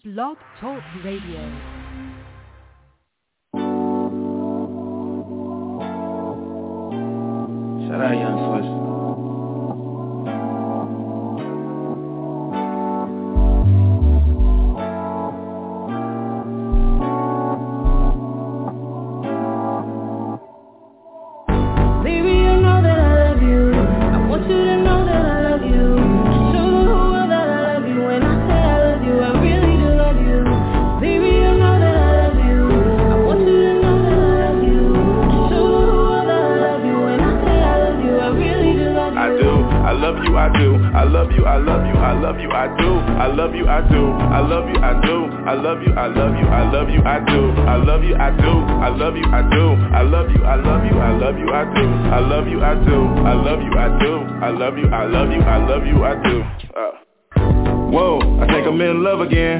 Blog Talk Radio. Shout out Young Swiss. Whoa, I think I'm in love again.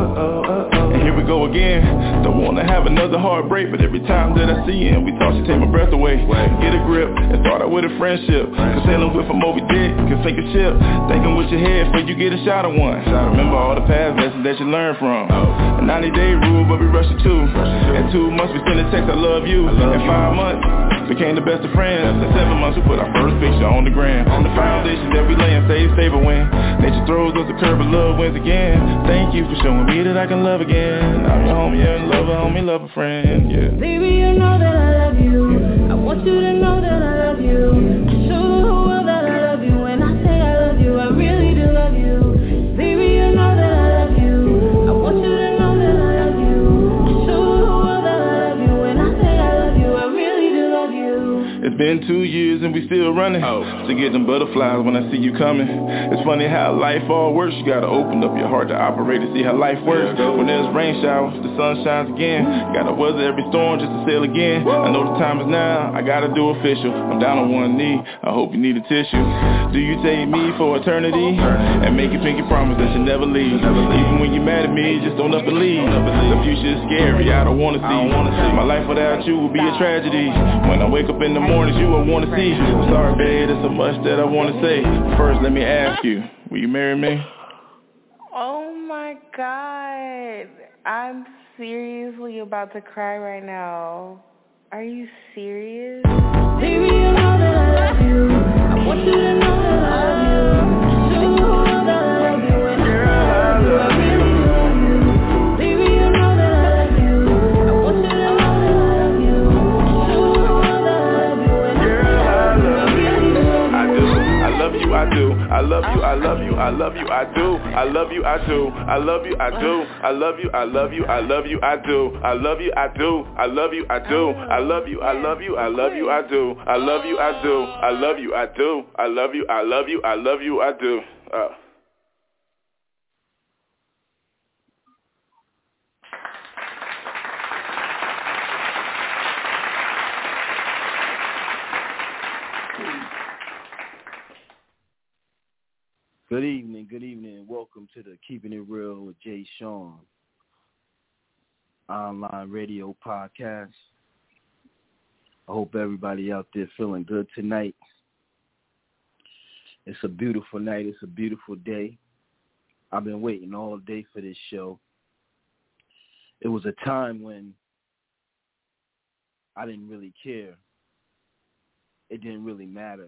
And here we go again. Don't wanna have another heartbreak, but every time that I see him, we talk, she take my breath away. Get a grip and start out with a friendship. Cause sailing with a Moby Dick can sink a ship. Thinking with your head before you get a shot of one. Remember all the past lessons that you learned from. A 90-day rule, but we rushed it too. In 2 months we sent a text, I love you. In 5 months became the best of friends. In 7 months we put our first picture on the gram. On the foundation that we lay and say stable when nature throws us a curve, but love wins again. Thank you for showing me that I can love again. I'm your homie and lover, homie, lover, friend, yeah. Baby, you know that I love you. I want you to know that I love you. Show the whole world that I love you. When I say I love you, I really do love you. Baby, you know that I love you. I want you to know that I love you. Show the whole world that I love you. When I say I love you, I really do love you. It's been 2 years and we still running to get them butterflies when I see you coming. It's funny how life all works. You gotta open up your heart to operate to see how life works. When there's rain showers, the sun shines again. Gotta weather every storm just to sail again. I know the time is now, I gotta do official. I'm down on one knee, I hope you need a tissue. Do you take me for eternity? And make a pinky promise that you never leave. Even when you're mad at me, just don't up and leave. The future is scary, I don't wanna see. My life without you would be a tragedy. When I wake up in the mornings, you will wanna see. I'm sorry babe, there's so much that I wanna say. First let me ask you, will you marry me? Oh my God, I'm seriously about to cry right now. Are you serious? Baby, you know that I love you. I want you to know that I love you. Show the whole world that I love you. When I say I love you, I really do love you. Baby, you know that I love you. I want you to know that I love you. Show the whole world that I love you. When I say I love you, I really do love you. I love you, I do. I love you, I love you, I love you, I do. I love you, I do. I love you, I do. I love you, I love you, I love you, I do. I love you, I do. I love you, I do. I love you, I love you, I love you, I do. I love you, I do. I love you, I do. I love you, I love you, I love you, I do. Good evening. Welcome to the Keeping It Real with Jay Sean online radio podcast. I hope everybody out there feeling good tonight. It's a beautiful night. It's a beautiful day. I've been waiting all day for this show. It was a time when I didn't really care. It didn't really matter.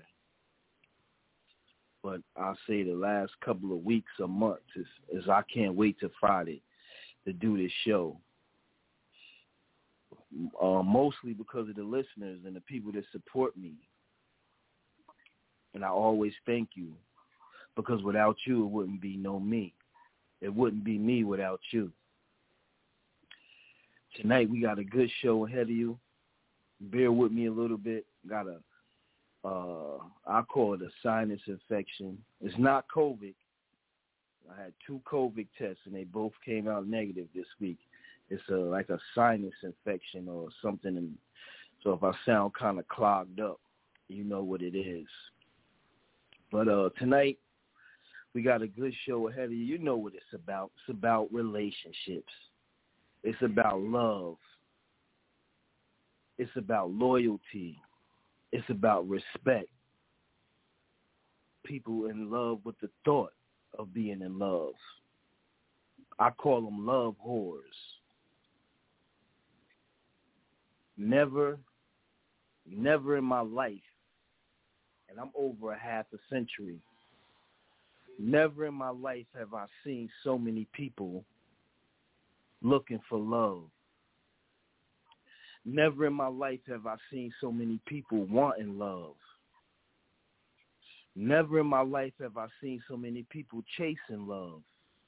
But I'll say the last couple of weeks or months is I can't wait till Friday to do this show. Mostly because of the listeners and the people that support me. And I always thank you. Because without you, it wouldn't be no me. It wouldn't be me without you. Tonight we got a good show ahead of you. Bear with me a little bit. Got a I call it a sinus infection. It's not COVID. I had 2 COVID tests, and they both came out negative this week. It's like a sinus infection or something. And so if I sound kind of clogged up, you know what it is. But tonight, we got a good show ahead of you. You know what it's about. It's about relationships. It's about love. It's about loyalty. It's about respect. People in love with the thought of being in love. I call them love whores. Never in my life, and I'm over a half a century, never in my life have I seen so many people looking for love. Never in my life have I seen so many people wanting love. Never in my life have I seen so many people chasing love.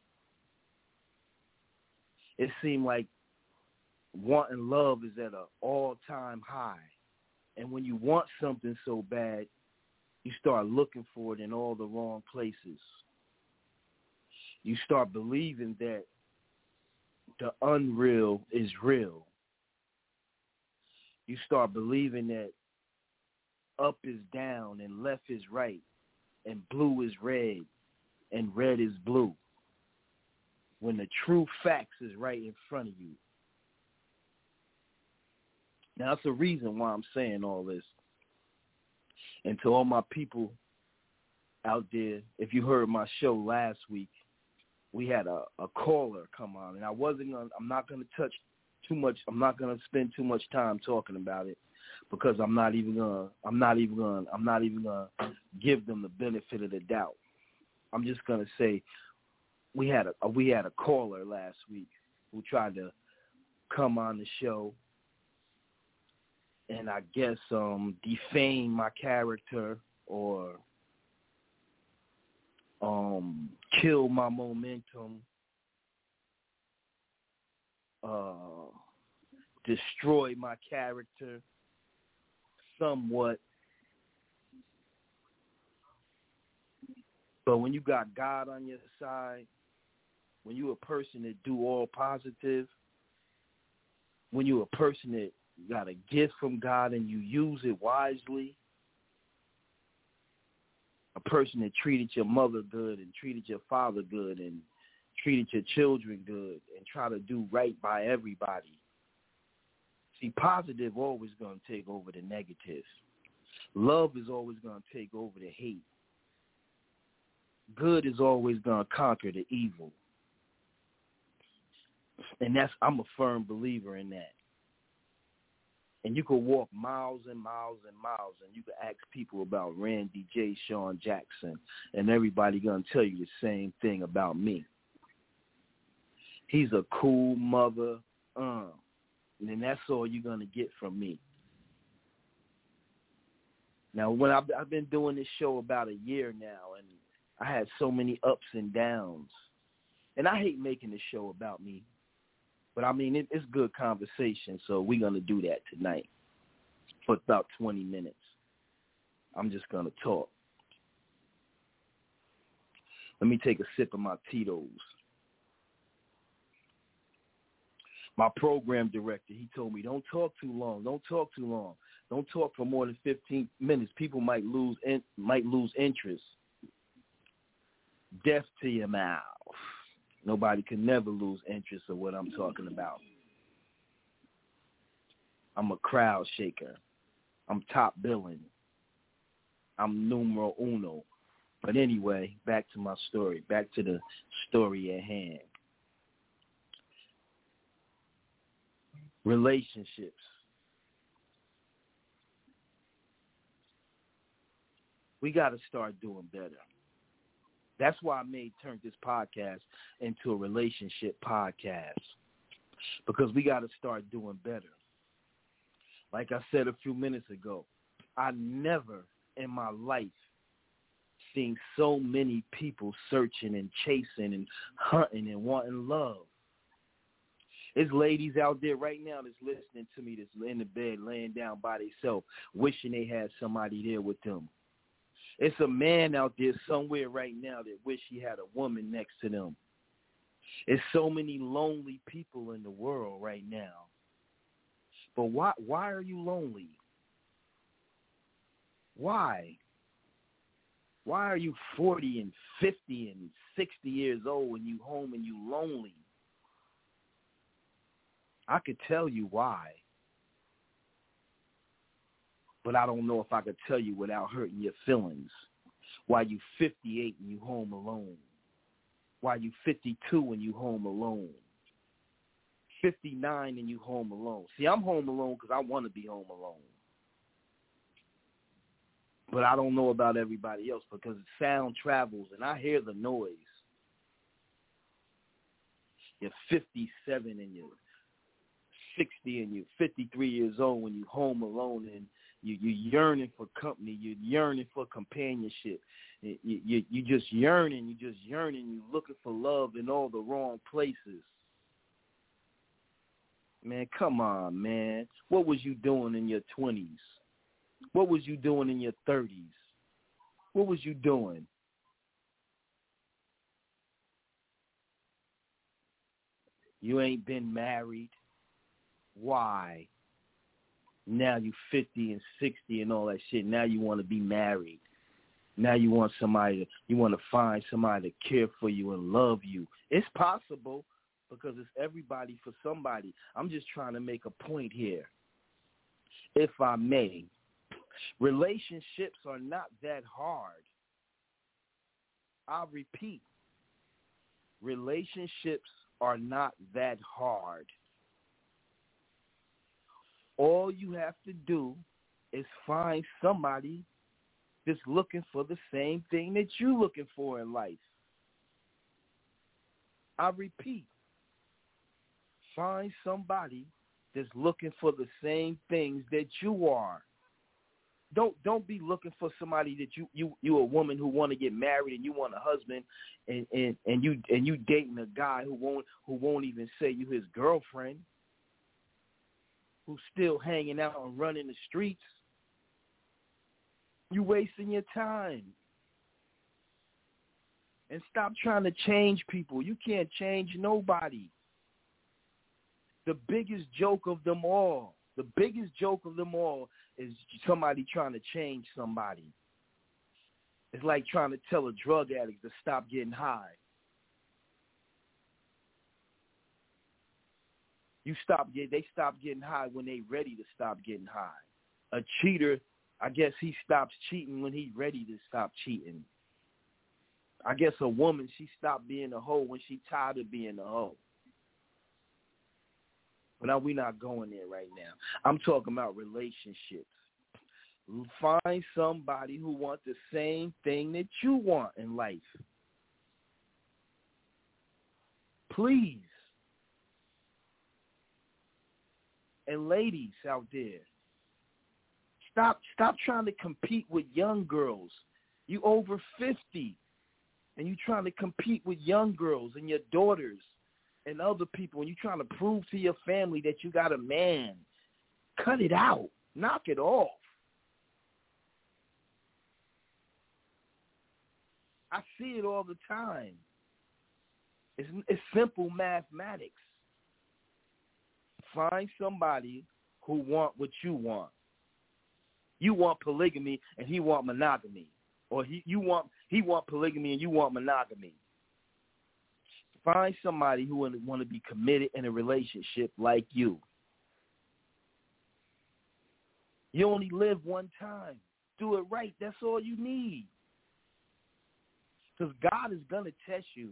It seemed like wanting love is at an all-time high. And when you want something so bad, you start looking for it in all the wrong places. You start believing that the unreal is real. You start believing that up is down and left is right and blue is red and red is blue, when the true facts is right in front of you. Now, that's the reason why I'm saying all this. And to all my people out there, if you heard my show last week, we had a caller come on, and I'm not going to touch too much. I'm not going to spend too much time talking about it, because I'm not even going to give them the benefit of the doubt. I'm just going to say we had a caller last week who tried to come on the show and I guess defame my character or kill my momentum, destroy my character somewhat. But when you got God on your side, when you're a person that do all positive, when you're a person that got a gift from God and you use it wisely, a person that treated your mother good and treated your father good and treated your children good and try to do right by everybody. See, positive always going to take over the negative. Love is always going to take over the hate. Good is always going to conquer the evil. And I'm a firm believer in that. And you could walk miles and miles and miles, and you could ask people about Randy J. Sean Jackson, and everybody going to tell you the same thing about me. He's a cool mother, and that's all you're going to get from me. Now, when I've been doing this show about a year now, and I had so many ups and downs, and I hate making this show about me. But, I mean, it's good conversation, so we're going to do that tonight for about 20 minutes. I'm just going to talk. Let me take a sip of my Tito's. My program director, he told me, don't talk too long. Don't talk too long. Don't talk for more than 15 minutes. People might lose interest. Deaf to your mouth. Nobody can never lose interest in what I'm talking about. I'm a crowd shaker. I'm top billing. I'm numero uno. But anyway, back to my story. Back to the story at hand. Relationships. We got to start doing better. That's why I turned this podcast into a relationship podcast, because we got to start doing better. Like I said a few minutes ago, I never in my life seen so many people searching and chasing and hunting and wanting love. There's ladies out there right now that's listening to me that's in the bed laying down by themselves, wishing they had somebody there with them. It's a man out there somewhere right now that wish he had a woman next to them. There's so many lonely people in the world right now. But why are you lonely? Why? Why are you 40 and 50 and 60 years old and you home and you lonely? I could tell you why. But I don't know if I could tell you without hurting your feelings. Why you 58 and you home alone. while you 52 and you home alone. 59 and you home alone. See, I'm home alone because I want to be home alone. But I don't know about everybody else because sound travels and I hear the noise. You're 57 and you're 60 and you're 53 years old when you're home alone and you're yearning for company. You're yearning for companionship. You just yearning. You're looking for love in all the wrong places. Man, come on, man. What was you doing in your 20s? What was you doing in your 30s? What was you doing? You ain't been married. Why? Now you 50 and 60 and all that shit. Now you want to be married. Now you want you want to find somebody to care for you and love you. It's possible because it's everybody for somebody. I'm just trying to make a point here. If I may, relationships are not that hard. I'll repeat. Relationships are not that hard. All you have to do is find somebody that's looking for the same thing that you're looking for in life. I repeat, find somebody that's looking for the same things that you are. Don't be looking for somebody that you a woman who want to get married and you want a husband and you dating a guy who won't even say you his girlfriend, who's still hanging out and running the streets. You wasting your time. And stop trying to change people. You can't change nobody. The biggest joke of them all is somebody trying to change somebody. It's like trying to tell a drug addict to stop getting high. They stop getting high when they ready to stop getting high. A cheater, I guess he stops cheating when he's ready to stop cheating. I guess a woman, she stopped being a hoe when she tired of being a hoe. But now we're not going there right now. I'm talking about relationships. Find somebody who wants the same thing that you want in life. Please. And ladies out there, stop trying to compete with young girls. You over 50, and you trying to compete with young girls and your daughters and other people, and you trying to prove to your family that you got a man. Cut it out. Knock it off. I see it all the time. It's simple mathematics. Find somebody who want what you want. You want polygamy and he want monogamy. Or he want polygamy and you want monogamy. Find somebody who want to be committed in a relationship like you. You only live one time. Do it right. That's all you need. Because God is going to test you.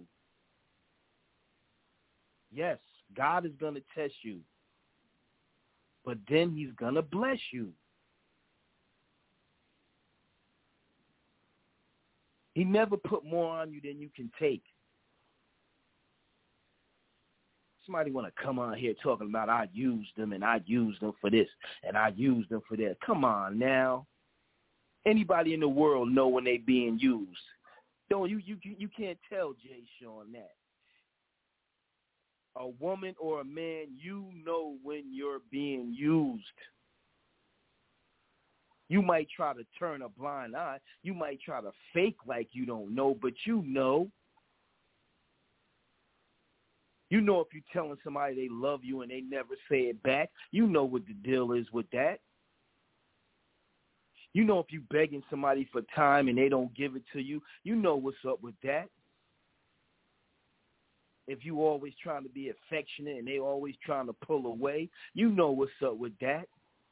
Yes, God is going to test you. But then he's going to bless you. He never put more on you than you can take. Somebody want to come on here talking about I used them and I used them for this and I used them for that. Come on now. Anybody in the world know when they being used? Don't you can't tell Jay Sean that. A woman or a man, you know when you're being used. You might try to turn a blind eye. You might try to fake like you don't know, but you know. You know if you're telling somebody they love you and they never say it back, you know what the deal is with that. You know if you're begging somebody for time and they don't give it to you, you know what's up with that. If you always trying to be affectionate and they always trying to pull away, you know what's up with that.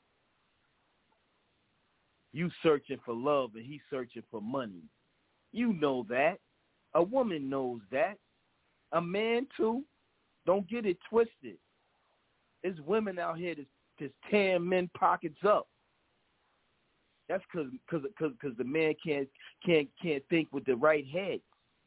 You searching for love and he searching for money. You know that. A woman knows that. A man too. Don't get it twisted. There's women out here that's tearing men pockets up. That's because the man can't think with the right head.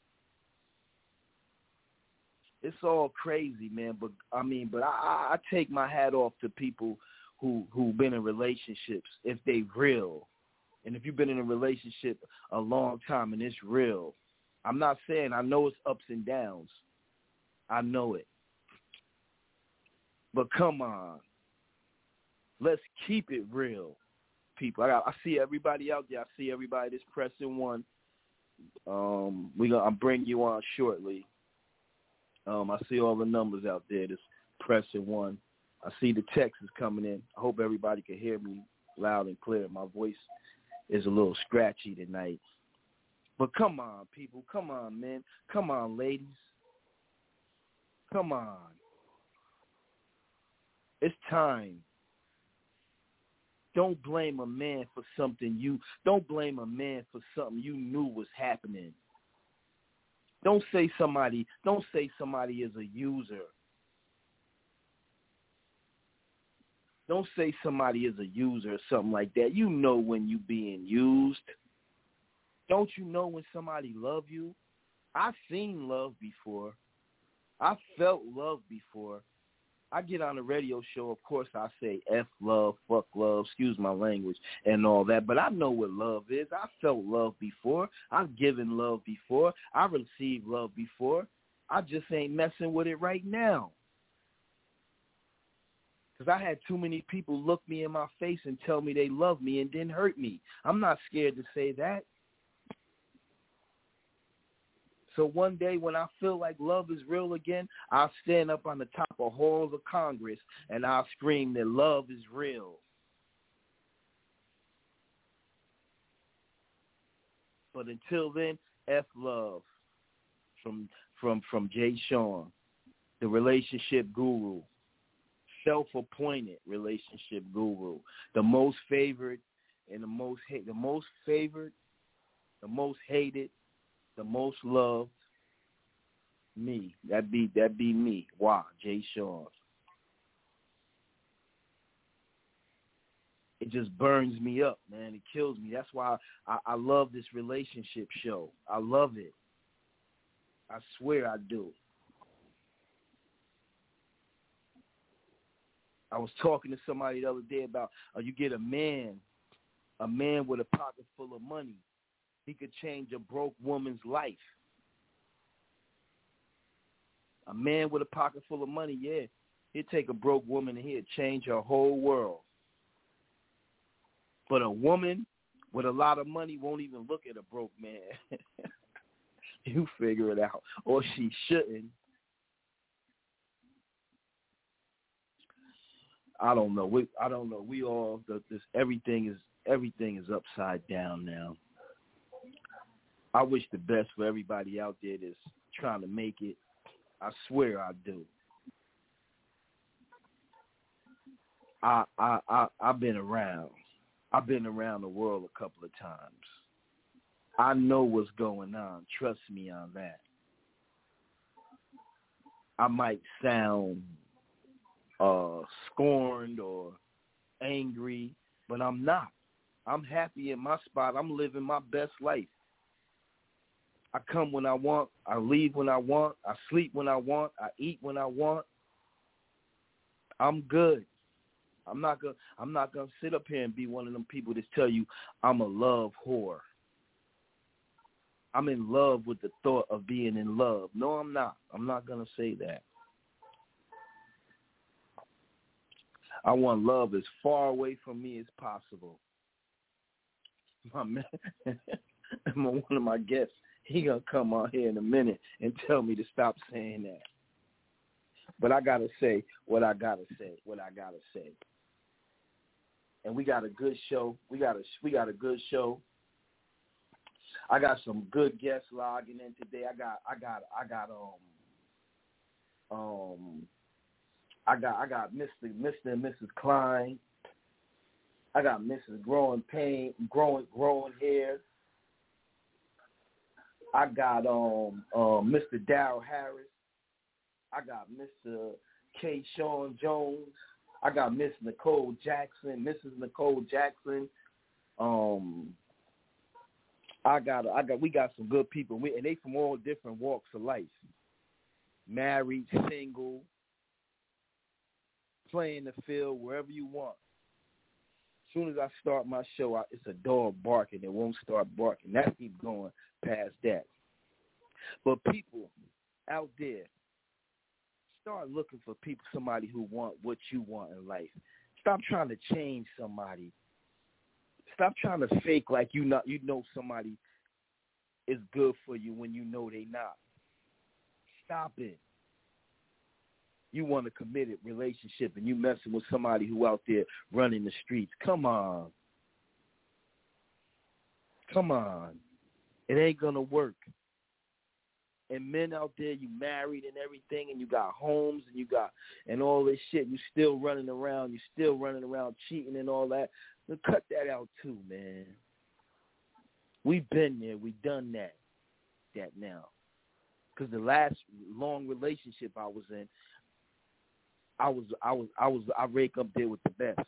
It's all crazy, man. But I take my hat off to people who've been in relationships if they real, and if you've been in a relationship a long time and it's real. I'm not saying I know it's ups and downs. I know it. But come on, let's keep it real, people. I see everybody out there. I see everybody that's pressing one. I'll bring you on shortly. I see all the numbers out there that's pressing one. I see the texts coming in. I hope everybody can hear me loud and clear. My voice is a little scratchy tonight. But come on, people. Come on, men. Come on, ladies. Come on. It's time. Don't blame a man for something you knew was happening. Don't say somebody is a user. Don't say somebody is a user or something like that. You know when you being used. Don't you know when somebody love you? I've seen love before. I felt love before. I get on a radio show, of course I say F love, fuck love, excuse my language, and all that, but I know what love is. I felt love before. I've given love before. I received love before. I just ain't messing with it right now. Because I had too many people look me in my face and tell me they love me and then hurt me. I'm not scared to say that. So one day when I feel like love is real again, I'll stand up on the top of halls of Congress and I'll scream that love is real. But until then, F love from Jay Sean, the relationship guru, self-appointed relationship guru, the most favored and the most hated, the most hated, the most loved, me. That'd be me. Wow, Jay Sean. It just burns me up, man. It kills me. That's why I love this relationship show. I love it. I swear I do. I was talking to somebody the other day about you get a man with a pocket full of money. He could change a broke woman's life. A man with a pocket full of money, yeah, he'd take a broke woman and he'd change her whole world. But a woman with a lot of money won't even look at a broke man. You figure it out. Or she shouldn't. I don't know. We all everything is upside down now. I wish the best for everybody out there that's trying to make it. I swear I do. I've been around. I've been around the world a couple of times. I know what's going on. Trust me on that. I might sound scorned or angry, but I'm not. I'm happy in my spot. I'm living my best life. I come when I want. I leave when I want. I sleep when I want. I eat when I want. I'm good. I'm not gonna sit up here and be one of them people that tell you I'm a love whore. I'm in love with the thought of being in love. No, I'm not. I'm not gonna say that. I want love as far away from me as possible. My man, one of my guests, he gonna come on here in a minute and tell me to stop saying that. But I gotta say what I gotta say. And we got a good show. We got a good show. I got some good guests logging in today. I got Mr. and Mrs. Klein. I got Mrs. Growing Pain, growing hair. I got Mr. Darryl Harris. I got Mr. K. Sean Jones. I got Miss Nicole Jackson, Mrs. Nicole Jackson. We got some good people, and they from all different walks of life. Married, single, playing the field, wherever you want. As soon as I start my show, it's a dog barking. It won't start barking. That keeps going past that. But people out there, start looking for people, somebody who want what you want in life. Stop trying to change somebody. Stop trying to fake like you know somebody is good for you when you know they not. Stop it. You want a committed relationship and you messing with somebody who out there running the streets. Come on. Come on. It ain't going to work. And men out there, you married and everything, and you got homes and you got and all this shit. You still running around. You still running around cheating and all that. Well, cut that out too, man. We've been there. We've done that now. Because the last long relationship I was in, I rake up there with the best.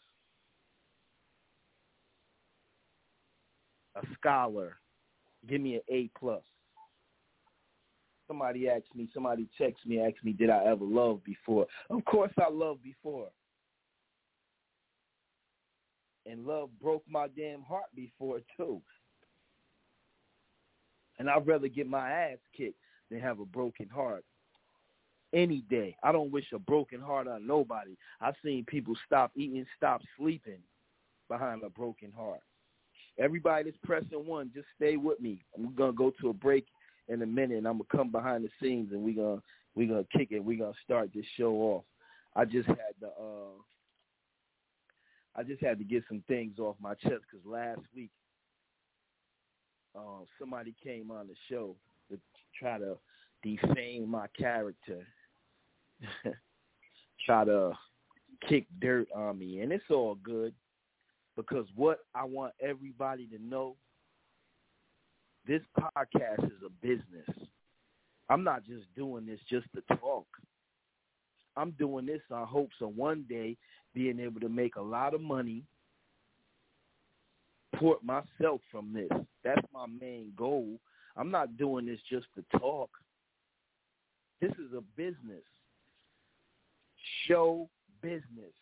A scholar. Give me an A+. Somebody texts me, asked me, did I ever love before? Of course I loved before. And love broke my damn heart before, too. And I'd rather get my ass kicked than have a broken heart. Any day. I don't wish a broken heart on nobody. I've seen people stop eating, stop sleeping behind a broken heart. Everybody that's pressing one, just stay with me. I'm going to go to a break in a minute, and I'm going to come behind the scenes, and we're gonna kick it. We're going to start this show off. I just had to get some things off my chest because last week somebody came on the show to try to defame my character, try to kick dirt on me, and it's all good because what I want everybody to know, this podcast is a business. I'm not just doing this just to talk. I'm doing this on hopes of one day being able to make a lot of money, support myself from this. That's my main goal. I'm not doing this just to talk. This is a business. Show business.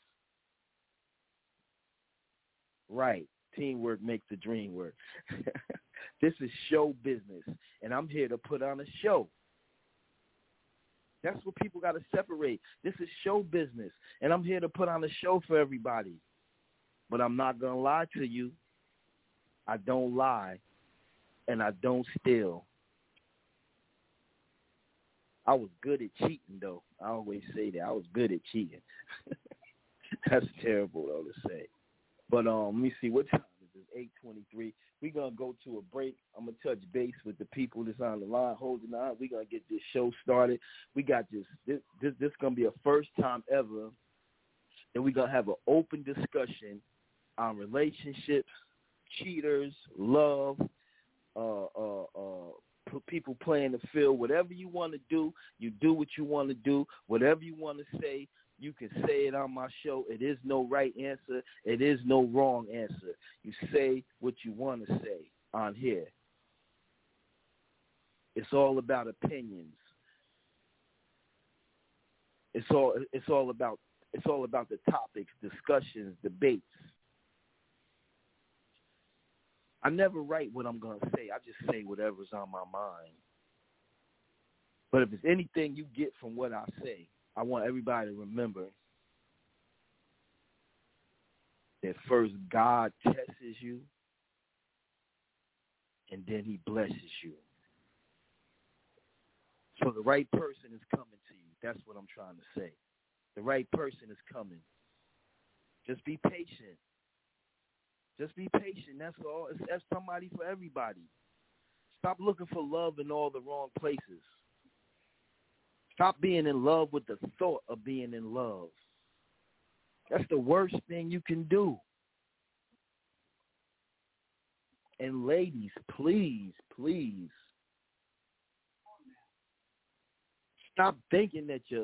Right. Teamwork makes the dream work. This is show business, and I'm here to put on a show. That's what people got to separate. This is show business, and I'm here to put on a show for everybody. But I'm not going to lie to you. I don't lie, and I don't steal. I was good at cheating, though. I always say that. I was good at cheating. That's terrible, though, to say. But let me see. What time is it? 8:23. We're going to go to a break. I'm going to touch base with the people that's on the line holding on. We're going to get this show started. We got this going to be a first time ever that we're going to have an open discussion on relationships, cheaters, love, people playing the field. Whatever you want to do, you do what you want to do. Whatever you want to say, you can say it on my show. It is no right answer. It is no wrong answer. You say what you want to say on here. It's all about opinions. It's all about the topics, discussions, debates. I never write what I'm going to say. I just say whatever's on my mind. But if there's anything you get from what I say, I want everybody to remember that first God tests you, and then he blesses you. So the right person is coming to you. That's what I'm trying to say. The right person is coming. Just be patient. Just be patient. That's all. That's somebody for everybody. Stop looking for love in all the wrong places. Stop being in love with the thought of being in love. That's the worst thing you can do. And ladies, please, please, Stop thinking that your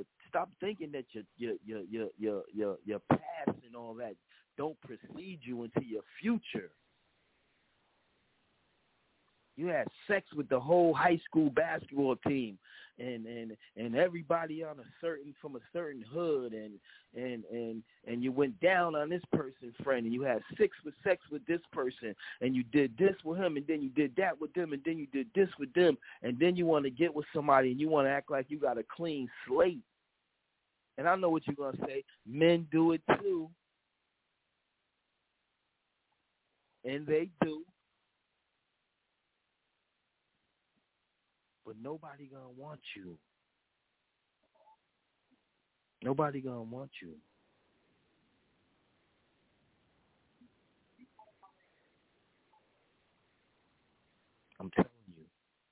past and all that don't precede you into your future. You had sex with the whole high school basketball team, and everybody from a certain hood, and you went down on this person's friend, and you had sex with this person, and you did this with him, and then you did that with them, and then you did this with them, and then you want to get with somebody, and you want to act like you got a clean slate. And I know what you're gonna say. Men do it too, and they do. But nobody gonna want you. Nobody gonna want you. I'm telling you.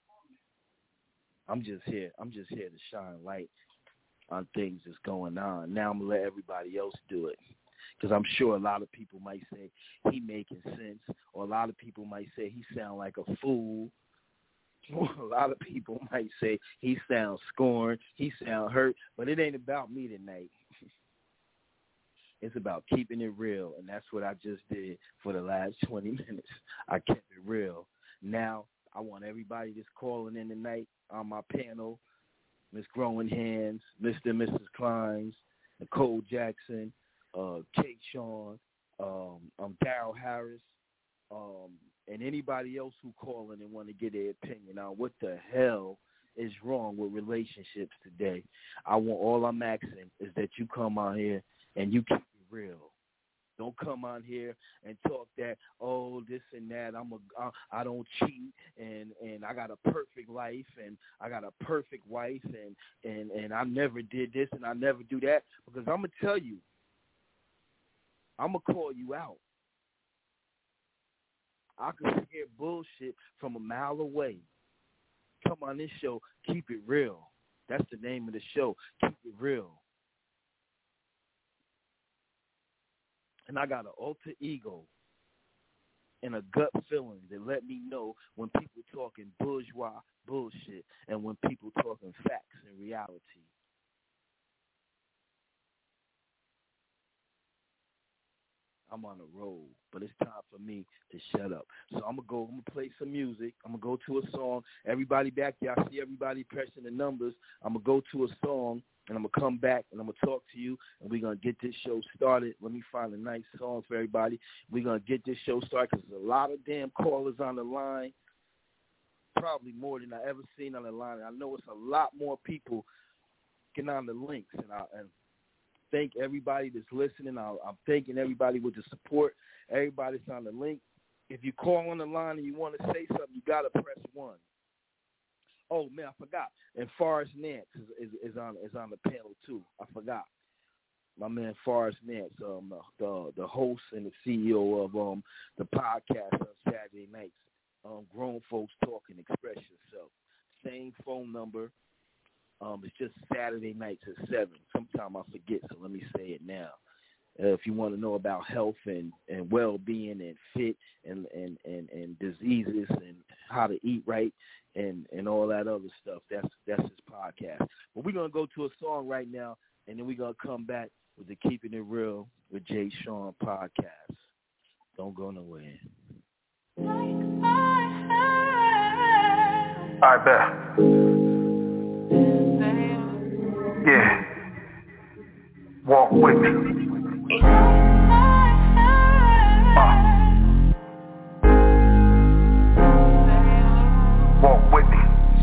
I'm just here to shine light on things that's going on. Now I'm gonna let everybody else do it. Because I'm sure a lot of people might say he making sense, or a lot of people might say he sound like a fool. A lot of people might say he sounds scorned, he sound hurt, but it ain't about me tonight. It's about keeping it real, and that's what I just did for the last 20 minutes. I kept it real. Now, I want everybody that's calling in tonight on my panel, Miss Growing Hands, Mr. and Mrs. Kleins, Nicole Jackson, Kate Sean, Darryl Harris, and anybody else who call in and want to get their opinion on what the hell is wrong with relationships today. All I'm asking is that you come on here and you keep it real. Don't come on here and talk that, oh, this and that, I don't cheat, and I got a perfect life, and I got a perfect wife, and I never did this and I never do that. Because I'm going to tell you, I'm going to call you out. I can hear bullshit from a mile away. Come on this show, Keep It Real. That's the name of the show, Keep It Real. And I got an alter ego and a gut feeling that let me know when people talking bourgeois bullshit and when people talking facts and reality. I'm on a roll, but it's time for me to shut up. So I'm going to play some music. I'm going to go to a song. Everybody back there, I see everybody pressing the numbers. I'm going to go to a song, and I'm going to come back, and I'm going to talk to you, and we're going to get this show started. Let me find a nice song for everybody. We're going to get this show started because there's a lot of damn callers on the line, probably more than I ever seen on the line. And I know it's a lot more people getting on the links, and thank everybody that's listening. I'm thanking everybody with the support. Everybody's on the link. If you call on the line and you want to say something, you got to press 1. Oh, man, I forgot. And Forrest Nance is on the panel, too. I forgot. My man Forrest Nance, the host and the CEO of the podcast on Saturday nights, Grown Folks Talking, Express Yourself. Same phone number. It's just Saturday nights at 7. Sometimes I forget, so let me say it now. If you want to know about health and well-being and fit and diseases and how to eat right and all that other stuff, that's his podcast. But we're going to go to a song right now, and then we're going to come back with the Keeping It Real with Jay Sean podcast. Don't go nowhere. I bet. Yeah. Walk with me. Walk with me.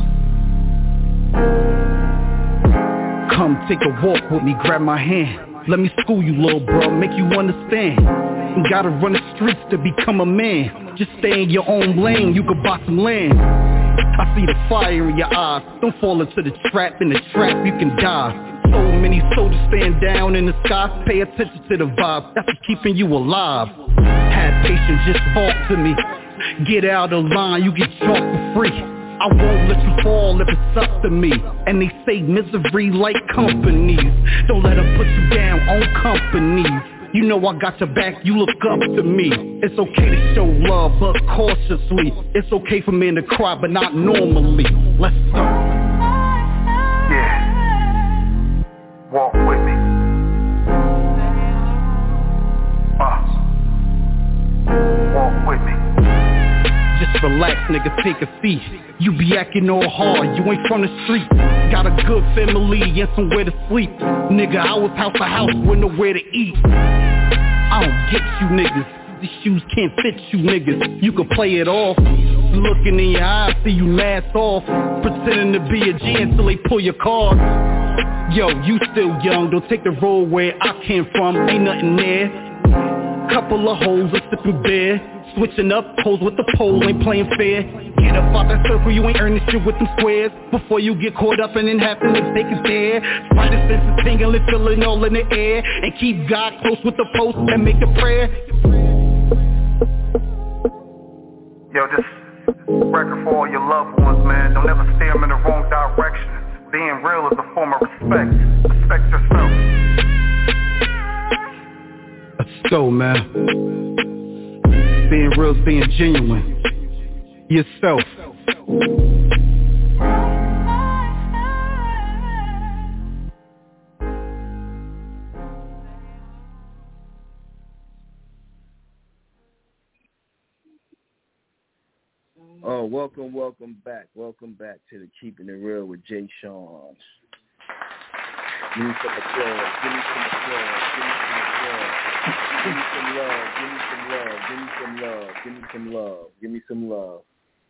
Come take a walk with me, grab my hand. Let me school you, little bro, make you understand. You gotta run the streets to become a man. Just stay in your own lane, you could buy some land. I see the fire in your eyes. Don't fall into the trap. In the trap you can die. So many soldiers stand down in the sky. Pay attention to the vibe, that's what's keeping you alive. Have patience, just talk to me. Get out of line, you get drunk for free. I won't let you fall if it's up to me. And they say misery like companies. Don't let them put you down on companies. You know I got your back, you look up to me. It's okay to show love, but cautiously. It's okay for men to cry, but not normally. Let's go. Yeah. Walk with me. Walk with me. Just relax, nigga, take a seat. You be acting all hard, you ain't from the street. Got a good family and somewhere to sleep. Nigga, I was house to house with nowhere to eat. I don't get you niggas. These shoes can't fit you niggas. You can play it off. Looking in your eyes, see you mask off. Pretending to be a G until they pull your card. Yo, you still young, don't take the road where I came from. Ain't nothing there. Couple of hoes, a sipping beer. Switching up, hoes with the pole, ain't playing fair. Get up out that circle, you ain't earning shit with them squares. Before you get caught up and then have to take it there. Spider senses tingling, feeling all in the air. And keep God close with the post and make a prayer. Yo, this record for all your loved ones, man. Don't ever steer them in the wrong direction. Being real is a form of respect. Respect yourself. Let's go, man. Being real is being genuine. Yourself. Oh, welcome back. Welcome back to the Keeping It Real with Jay Sean. Give me some applause. Give me some applause. Give me some applause. Give me some love. Give me some love. Give me some love. Give me some love. Give me some love.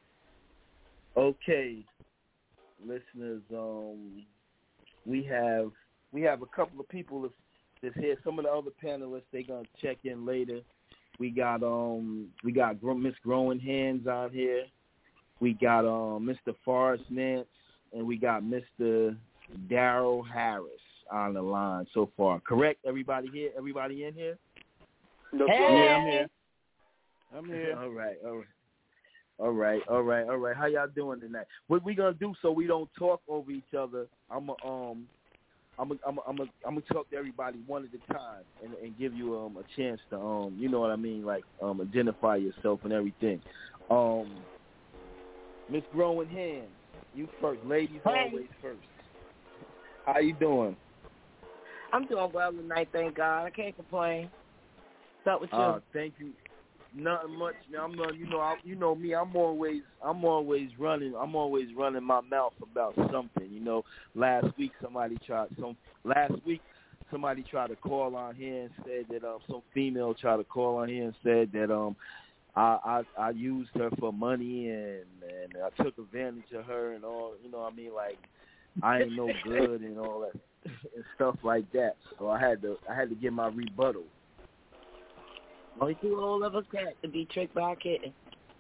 Okay, listeners. We have a couple of people that's here. Some of the other panelists, they gonna check in later. We got Miss Growing Hands on here. We got Mr. Forrest Nance, and we got Mr. Daryl Harris on the line so far. Correct? Everybody here? Everybody in here? No hey. Yeah, I'm here. All right. How y'all doing tonight? What we gonna do so we don't talk over each other? I'm gonna talk to everybody one at a time and give you a chance to you know what I mean, like identify yourself and everything. Miss Growing Hands, you first. Ladies always first. How you doing? I'm doing well tonight, thank God. I can't complain. What's up with you? Thank you. Nothing much. I'm you know me. I'm always running. I'm always running my mouth about something. You know, last week somebody tried to call on here and said that some female tried to call on here and said that I used her for money and I took advantage of her and all. You know what I mean? Like I ain't no good and all that and stuff like that. So I had to get my rebuttal. Only too old of a cat to be tricked by a kitten.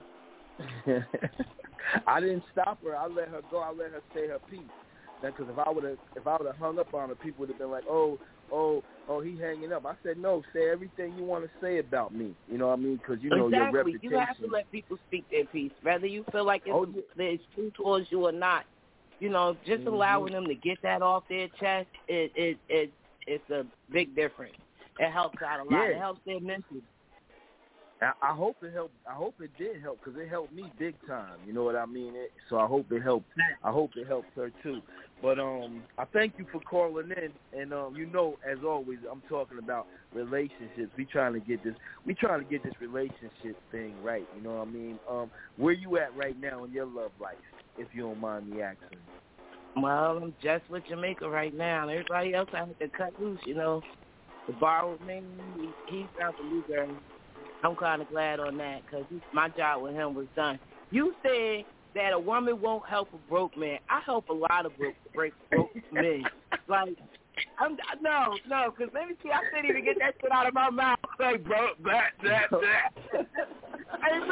I didn't stop her. I let her go. I let her say her piece. Because if I would have hung up on her, people would have been like, oh, he hanging up. I said, no, say everything you want to say about me. You know what I mean? Because you know exactly. your reputation. You have to let people speak their piece, whether you feel like it's true towards you or not. You know, just allowing them to get that off their chest, it's a big difference. It helps out a lot. Yeah. It helps their mental. I hope it helped. I hope it did help because it helped me big time. You know what I mean? So I hope it helped. I hope it helped her too. But I thank you for calling in. And you know, as always, I'm talking about relationships. We trying to get this relationship thing right. You know what I mean? Where you at right now in your love life, if you don't mind me asking? Well, I'm just with Jamaica right now. And everybody else I had to cut loose. You know, the borrowed man, he's out the new girl. I'm kind of glad on that because my job with him was done. You said that a woman won't help a broke man. I help a lot of broke men. Like, no, because let me see, I couldn't even get that shit out of my mouth. Like, bro, that. Hey,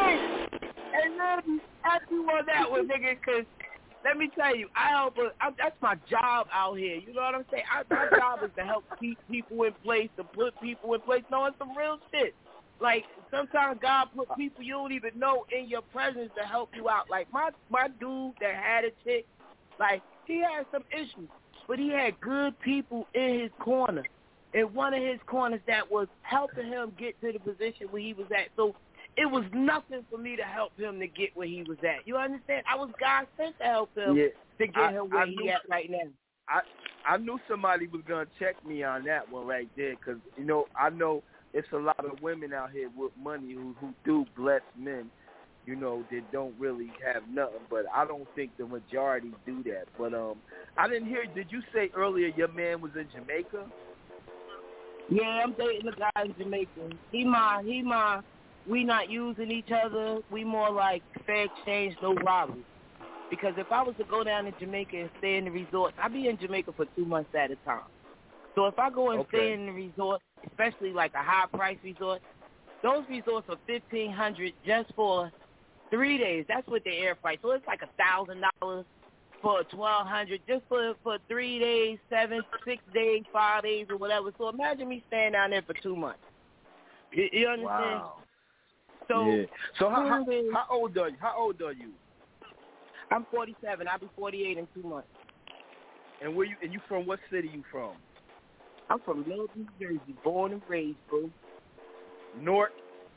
man, ask you on that one, nigga, because let me tell you, that's my job out here. You know what I'm saying? My job is to help keep people in place, to put people in place, knowing some real shit. Like, sometimes God put people you don't even know in your presence to help you out. Like, my dude that had a chick, like, he had some issues, but he had good people in his corner. In one of his corners that was helping him get to the position where he was at. So it was nothing for me to help him to get where he was at. You understand? I was God sent to help him to get him where he at right now. I knew somebody was gonna check me on that one right there, because I know it's a lot of women out here with money who do bless men, that don't really have nothing. But I don't think the majority do that. But I didn't hear. Did you say earlier your man was in Jamaica? Yeah, I'm dating a guy in Jamaica. He my. We not using each other. We more like fair exchange, no robbery. Because if I was to go down to Jamaica and stay in the resort, I'd be in Jamaica for 2 months at a time. So if I go and stay in the resort, especially like a high-price resort, those resorts are $1,500 just for 3 days. That's with the air flight. So it's like $1,000 for $1,200 just for 3 days, 6 days, 5 days, or whatever. So imagine me staying down there for 2 months. You understand? Wow. So, yeah. So how old are you? How old are you? I'm 47. I'll be 48 in 2 months. And where you? And you from? What city you from? I'm from Newark, New Jersey, born and raised, bro. North.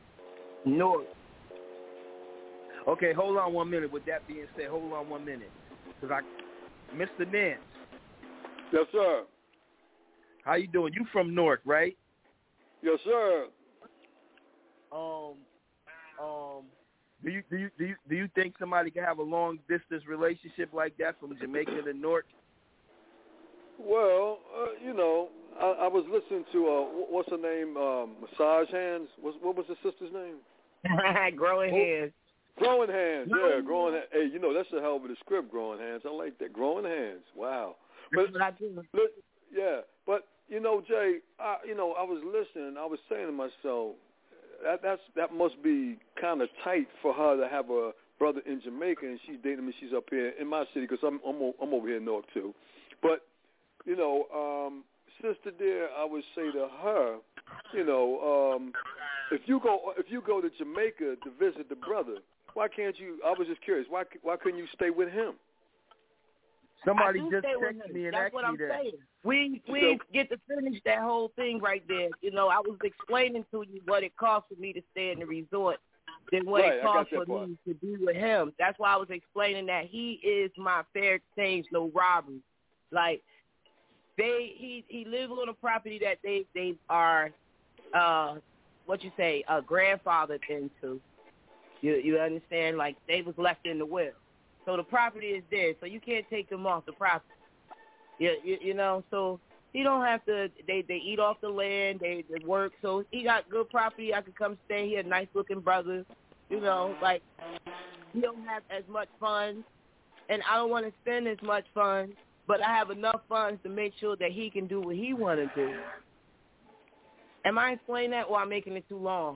Okay, hold on 1 minute. With that being said, hold on 1 minute, because Mr. Nance. Yes, sir. How you doing? You from North, right? Yes, sir. Do you think somebody can have a long distance relationship like that from Jamaica to North? Well, I was listening to what's her name? Massage Hands. What was the sister's name? Growing Hands. Growing Hands. Yeah, Growing Hands. Hey, that's a hell of a script. Growing Hands. I like that. Growing Hands. Wow. But that's what I do. Yeah, but Jay, I was listening. I was saying to myself, that must be kind of tight for her to have a brother in Jamaica and she's dating me. She's up here in my city because I'm over here in North too. But sister dear, I would say to her, if you go to Jamaica to visit the brother, why can't you? I was just curious. Why couldn't you stay with him? Somebody just texted me and asked me that. Saying. We get to finish that whole thing right there. I was explaining to you what it cost for me to stay in the resort than what it cost for me to be with him. That's why I was explaining that he is my fair exchange, no robbery. Like he lives on a property that they are grandfathered into. You understand? Like they was left in the will. So the property is there, so you can't take them off the property. So he don't have to, they eat off the land, they work, so he got good property. I could come stay here, nice-looking brother. Like he don't have as much fun, and I don't want to spend as much fun, but I have enough funds to make sure that he can do what he want to do. Am I explaining that, or I'm making it too long?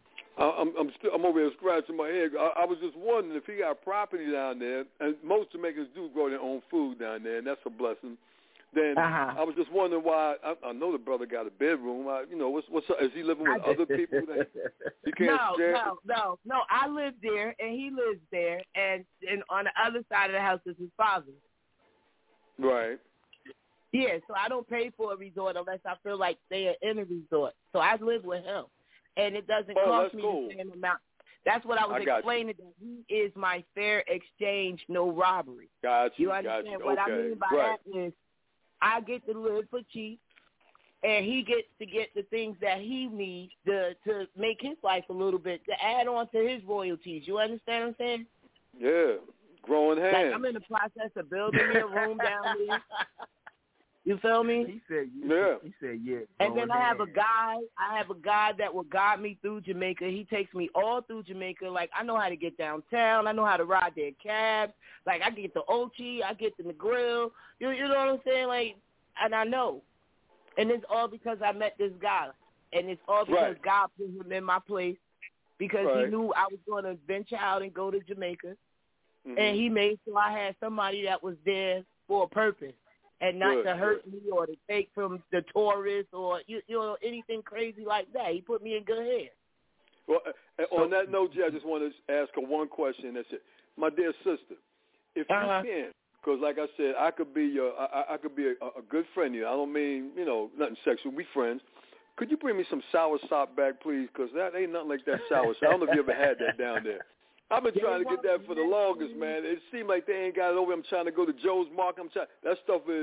I'm over here scratching my head. I was just wondering if he got property down there, and most Jamaicans do grow their own food down there, and that's a blessing. Then I was just wondering why. I know the brother got a bedroom. What's up? Is he living with other people that he can't share? No. I live there, and he lives there, and on the other side of the house is his father. Right. Yeah, so I don't pay for a resort unless I feel like staying in a resort. So I live with him. And it doesn't cost me the same amount. That's what I was explaining. That he is my fair exchange, no robbery. Gotcha. You understand what I mean by that is I get to live for cheap, and he gets to get the things that he needs to make his life a little bit, to add on to his royalties. You understand what I'm saying? Yeah, growing hands. Like I'm in the process of building me a room down there. You feel me? He said yeah. He said yeah. And then I have a guy that will guide me through Jamaica. He takes me all through Jamaica. Like I know how to get downtown. I know how to ride their cabs. Like I get the Ochi, I get the Negril. You know what I'm saying? Like, and I know. And it's all because I met this guy. And it's all because God put him in my place because he knew I was going to venture out and go to Jamaica. Mm-hmm. And he made sure I had somebody that was there for a purpose. And not to hurt me or to take from the tourists or anything crazy like that. He put me in good hands. Well, on that note, Jay, I just want to ask her one question. That's it, my dear sister. If you can, because like I said, I could be a good friend here. I don't mean nothing sexual. We friends. Could you bring me some sour sop back, please? Because that ain't nothing like that sour sop. I don't know if you ever had that down there. I've been trying to get that for the longest, man. It seemed like they ain't got it over. I'm trying to go to Joe's Market. That stuff is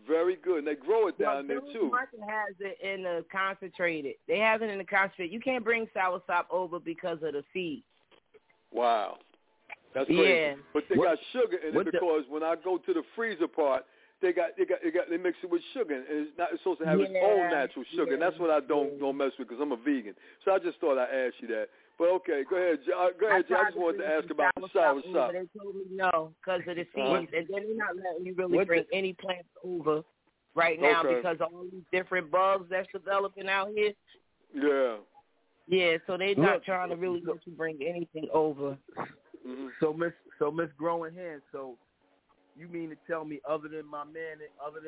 very good, and they grow it down there too. Martin has it in the concentrated. They have it in the concentrated. You can't bring soursop over because of the feed. Wow, that's crazy. Yeah. But they got sugar in it because when I go to the freezer part, they mix it with sugar, and it's supposed to have its own natural sugar, and that's what I don't mess with because I'm a vegan. So I just thought I'd ask you that. But okay, go ahead, Jay. I just wanted to ask about the soursop. They told me no because of the seeds, and then they're not letting you really bring any plants over right now because of all these different bugs that's developing out here. Yeah. Yeah, so they're not trying to really let you bring anything over. Mm-hmm. So Miss Growing Hands, so you mean to tell me other than my man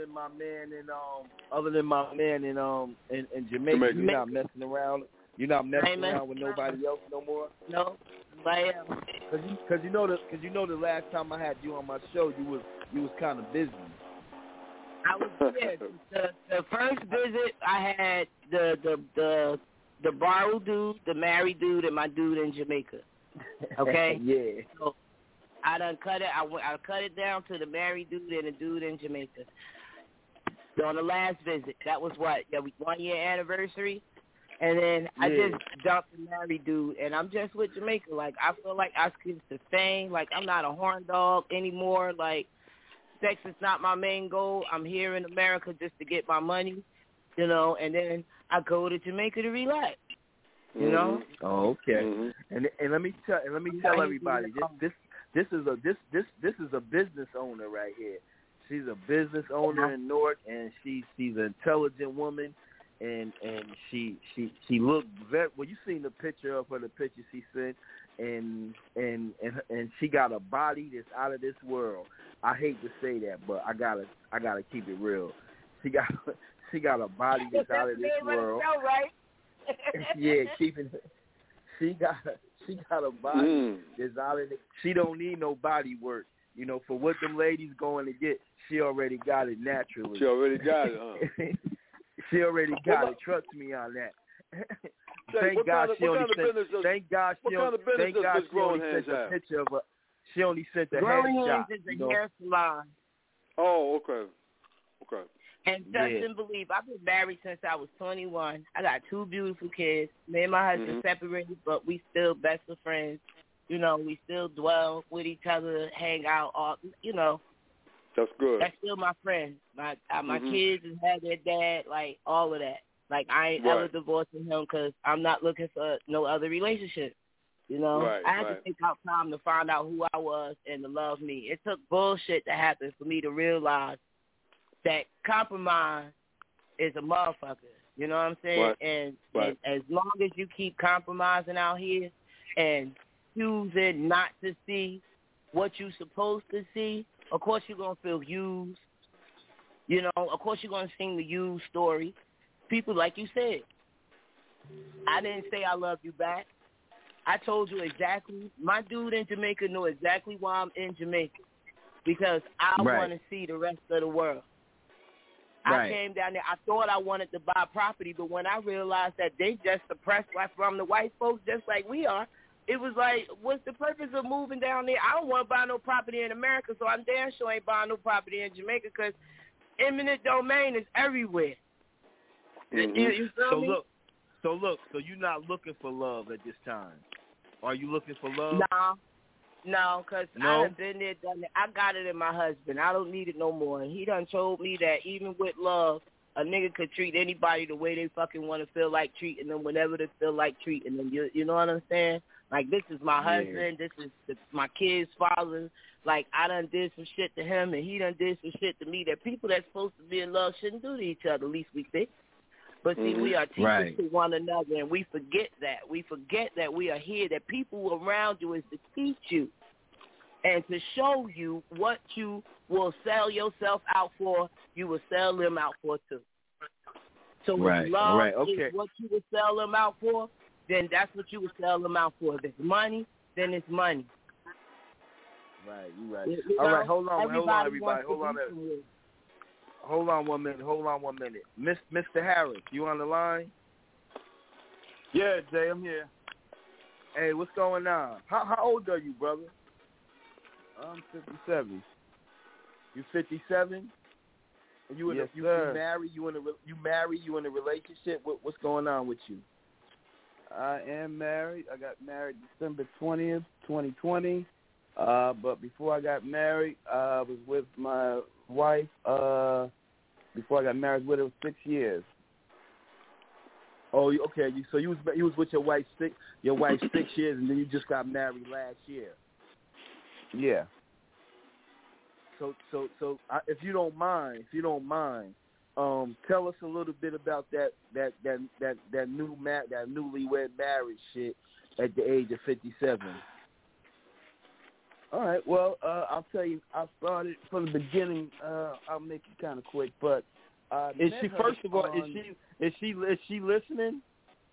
in Jamaica, you're not messing around? You're not messing around with nobody else no more? No, I am. Cause you know the last time I had you on my show, you was kind of busy. I was the first visit I had the Barrow dude, the married dude, and my dude in Jamaica. Okay. Yeah. So I done cut it. I cut it down to the married dude and the dude in Jamaica. So on the last visit, that was 1 year anniversary. And then I just dumped the married dude, and I'm just with Jamaica. Like, I feel like I could sustain. Like, I'm not a horn dog anymore. Like, sex is not my main goal. I'm here in America just to get my money, you know, and then I go to Jamaica to relax, you know? Oh, okay. Mm-hmm. And let me tell everybody, this is a business owner right here. She's a business owner in Newark, and she's an intelligent woman. And she looked very well. You seen the picture of her, the picture she sent, and she got a body that's out of this world. I hate to say that, but I gotta keep it real. She got a body that's out of this world. Right? Yeah, she got a body that's out of it. She don't need no body work. You know, for what them ladies going to get, she already got it naturally. She already got it, huh? She already got it. Trust me on that. Thank God she only sent a picture of her. She only sent the headshot. Is a hair salon. Oh, okay. And trust and believe, I've been married since I was 21. I got 2 beautiful kids. Me and my husband separated, but we still best of friends. You know, we still dwell with each other, hang out, all, you know. That's good. That's still my friend. My kids have had their dad, like, all of that. Like, I ain't ever divorcing him because I'm not looking for no other relationship. You know? I had to take out time to find out who I was and to love me. It took bullshit to happen for me to realize that compromise is a motherfucker. You know what I'm saying? And as long as you keep compromising out here and choosing not to see what you're supposed to see, of course you're going to feel used. You know, of course you're going to sing the used story. People, like you said, I didn't say I love you back. I told you exactly. My dude in Jamaica knew exactly why I'm in Jamaica, because I want to see the rest of the world. I came down there. I thought I wanted to buy property, but when I realized that they just suppressed from the white folks just like we are, it was like, what's the purpose of moving down there? I don't want to buy no property in America, so I'm damn sure ain't buying no property in Jamaica because eminent domain is everywhere. You feel me? So you're not looking for love at this time. Are you looking for love? No, because I done been there, done it. I got it in my husband. I don't need it no more. And he done told me that even with love, a nigga could treat anybody the way they fucking want to feel like treating them whenever they feel like treating them. You know what I'm saying? Like, this is my husband. This is my kid's father. Like, I done did some shit to him, and he done did some shit to me that people that's supposed to be in love shouldn't do to each other, at least we think. But see, we are teachers to one another, and we forget that. We forget that we are here, that people around you is to teach you and to show you what you will sell yourself out for, you will sell them out for too. So if love is what you will sell them out for, then that's what you will sell them out for. If it's money, then it's money. Right, you're right. All right, hold on, everybody. Hold on 1 minute. Mr. Harris, you on the line? Yeah, Jay, I'm here. Hey, what's going on? How old are you, brother? I'm 57. You 57? You married? You in a relationship? What's going on with you? I am married. I got married December 20th, 2020. But before I got married, I was with my wife. Before I got married, with her 6 years. Oh, okay. So you was with your wife 6 years, and then you just got married last year. Yeah. So, if you don't mind, tell us a little bit about that newlywed marriage shit at the age of 57. All right. Well, I'll tell you. I started from the beginning. I'll make it kind of quick, but is she listening?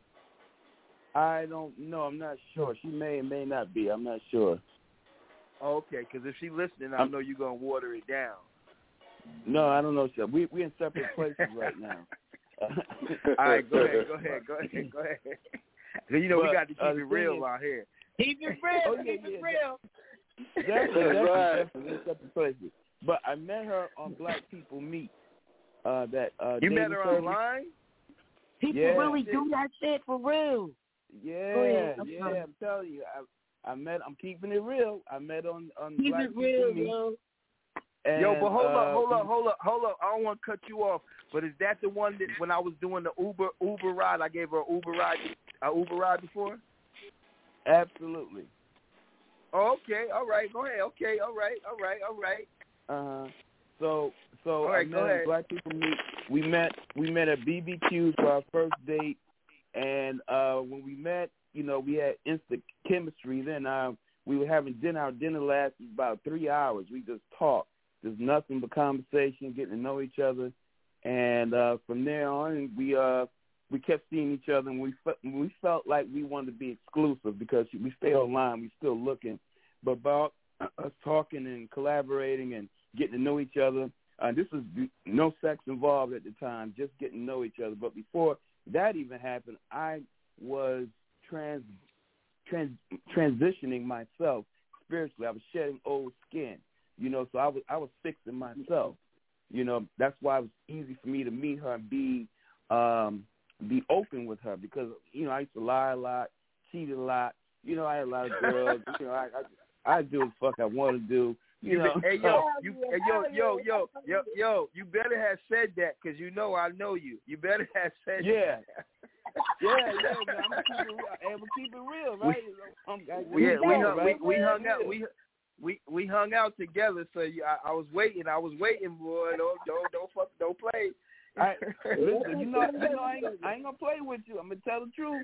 I don't know. I'm not sure. She may or may not be. I'm not sure. Oh, okay, because if she's listening, I know you're gonna water it down. No, I don't know. We in separate places right now. All right, go ahead. You know we got to keep it real out here. Keep it real. Keep it real. Definitely in separate places. But I met her on Black People Meet. You met her online? People really do that shit for real. Yeah, I'm telling you. I'm keeping it real. I met on Keep Black it real, People Meet. And, yo, but hold up. I don't want to cut you off, but is that the one that when I was doing the Uber ride, I gave her an Uber ride before? Absolutely. Oh, okay, all right, go ahead. Okay, all right. So all right, I met on Black People Meet. We met at BBQ's for our first date, and when we met, we had instant chemistry. Then we were having dinner. Our dinner lasted about 3 hours. We just talked. There's nothing but conversation, getting to know each other, and from there on, we kept seeing each other, and we felt like we wanted to be exclusive because we stay online. We still looking, but about us talking and collaborating and getting to know each other. This was no sex involved at the time, just getting to know each other. But before that even happened, I was transitioning myself spiritually. I was shedding old skin, so I was fixing myself. That's why it was easy for me to meet her and be open with her because, I used to lie a lot, cheat a lot. I had a lot of girls. I do what the fuck I want to do. Hey, yo, you better have said that because I know you. You better have said that. Yeah, man, I'm gonna keep it real, right? We hung out together, so I was waiting, boy. Don't play. Listen, I ain't gonna play with you. I'm gonna tell the truth.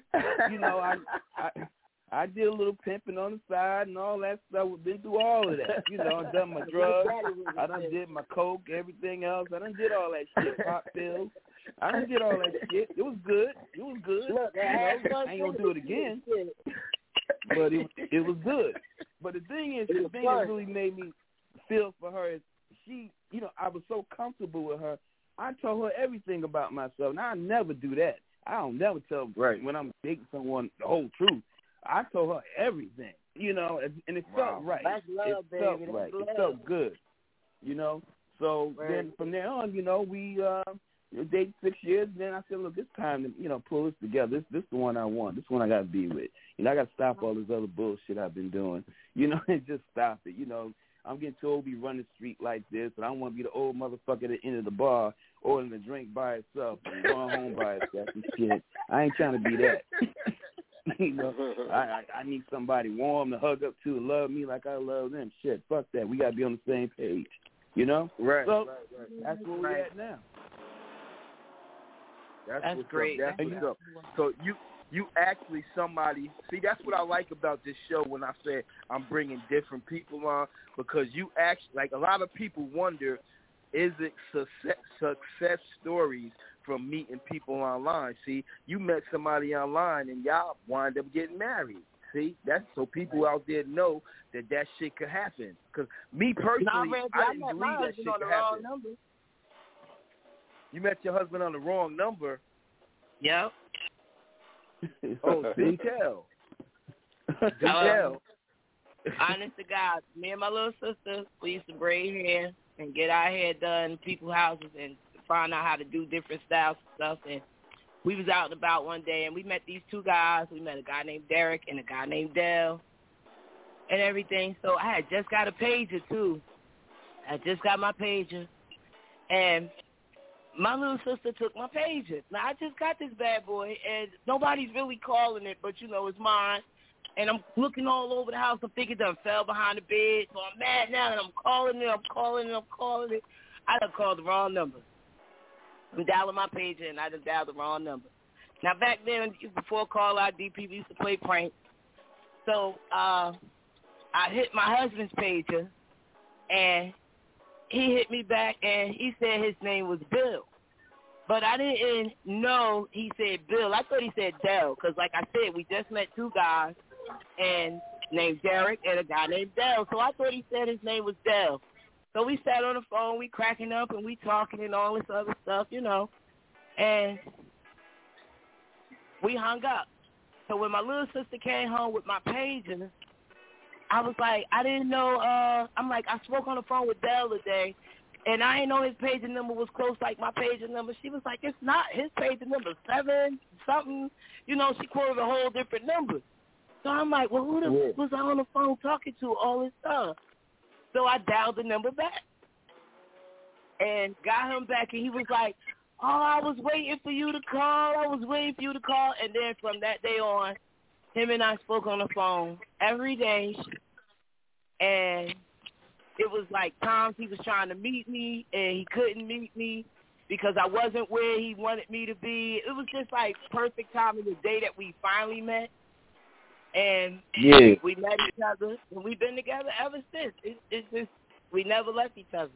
I did a little pimping on the side and all that stuff. We've been through all of that. I done my drugs. I done did my coke, everything else. I done did all that shit, pop pills. I done did all that shit. It was good. Look, I ain't gonna do it again. But it was good. But the thing that really made me feel for her is she, I was so comfortable with her. I told her everything about myself. Now I never do that. I don't never tell when I'm dating someone the whole truth. I told her everything, and it felt right. That's love, it felt right. It felt good, So then from there on, we dated 6 years. And then I said, look, it's time to pull this together. This is the one I want. This one I got to be with. I got to stop all this other bullshit I've been doing, and just stop it. I'm getting too old to be running the street like this, and I don't want to be the old motherfucker at the end of the bar ordering a drink by itself and going home by itself and shit. I ain't trying to be that. I need somebody warm to hug up to, love me like I love them. Shit, fuck that. We got to be on the same page, Right. So that's where we're at now. That's great. That's what's up. So you actually somebody, see, that's what I like about this show when I say I'm bringing different people on, because you actually, like, a lot of people wonder, is it success stories from meeting people online? See, you met somebody online and y'all wind up getting married. See, that's so people out there know that shit could happen. Because me personally, I didn't believe that shit could happen. You met your husband on the wrong number? Yep. Oh, do tell. Honest to God, me and my little sister, we used to braid hair and get our hair done in people's houses, and find out how to do different styles and stuff. And we was out and about one day, and we met these two guys. We met a guy named Derek and a guy named Dell and everything. So I had just got a pager, too. I just got my pager. And my little sister took my pager. Now, I just got this bad boy, and nobody's really calling it, but, it's mine. And I'm looking all over the house. I'm thinking that I fell behind the bed. So I'm mad now, and I'm calling it. I done called the wrong number. I'm dialing my pager, and I done dialed the wrong number. Now, back then, before Call ID, people used to play pranks. So I hit my husband's pager, and he hit me back, and he said his name was Bill. But I didn't know he said Bill. I thought he said Dell, because like I said, we just met two guys and named Derek and a guy named Dell. So I thought he said his name was Dell. So we sat on the phone, we cracking up, and we talking and all this other stuff, and we hung up. So when my little sister came home with my pager, I was like, I didn't know, I'm like, I spoke on the phone with Dell today, and I didn't know his pager number was close like my pager number. She was like, it's not. His pager number 7 something. She quoted a whole different number. So I'm like, well, who the was I on the phone talking to all this stuff? So I dialed the number back and got him back, and he was like, oh, I was waiting for you to call. And then from that day on, him and I spoke on the phone every day, and it was like times he was trying to meet me, and he couldn't meet me because I wasn't where he wanted me to be. It was just like perfect timing the day that we finally met. And we met each other, and we've been together ever since. It's just we never left each other.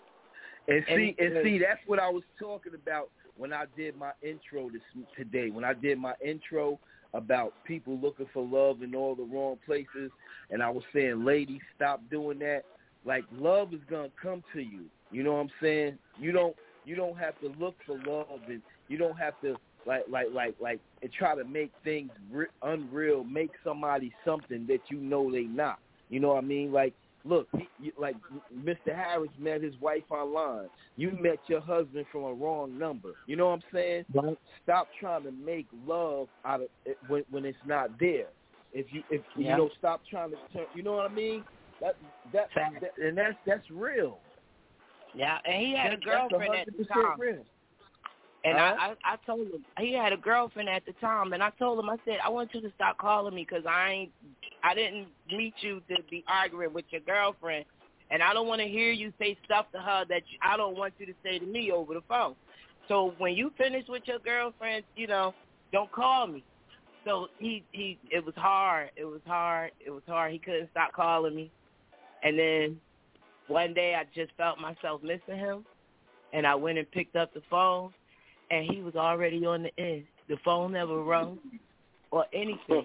And see, that's what I was talking about when I did my intro today. When I did my intro about people looking for love in all the wrong places, and I was saying, ladies, stop doing that. Like, love is gonna come to you. You know what I'm saying? You don't have to look for love, and you don't have to like and try to make things unreal, make somebody something that they not. You know what I mean? Like, look, like Mr. Harris met his wife online. You met your husband from a wrong number. You know what I'm saying? Right. Stop trying to make love out of it when it's not there. If you stop trying to turn. You know what I mean? That and that's real. Yeah, and he had a girlfriend at the time. Real. And I told him, he had a girlfriend at the time, and I told him, I said, I want you to stop calling me because I didn't meet you to be arguing with your girlfriend, and I don't want to hear you say stuff to her that I don't want you to say to me over the phone. So when you finish with your girlfriend, don't call me. So it was hard. It was hard. He couldn't stop calling me. And then one day I just felt myself missing him, and I went and picked up the phone. And he was already on the end. The phone never rung or anything.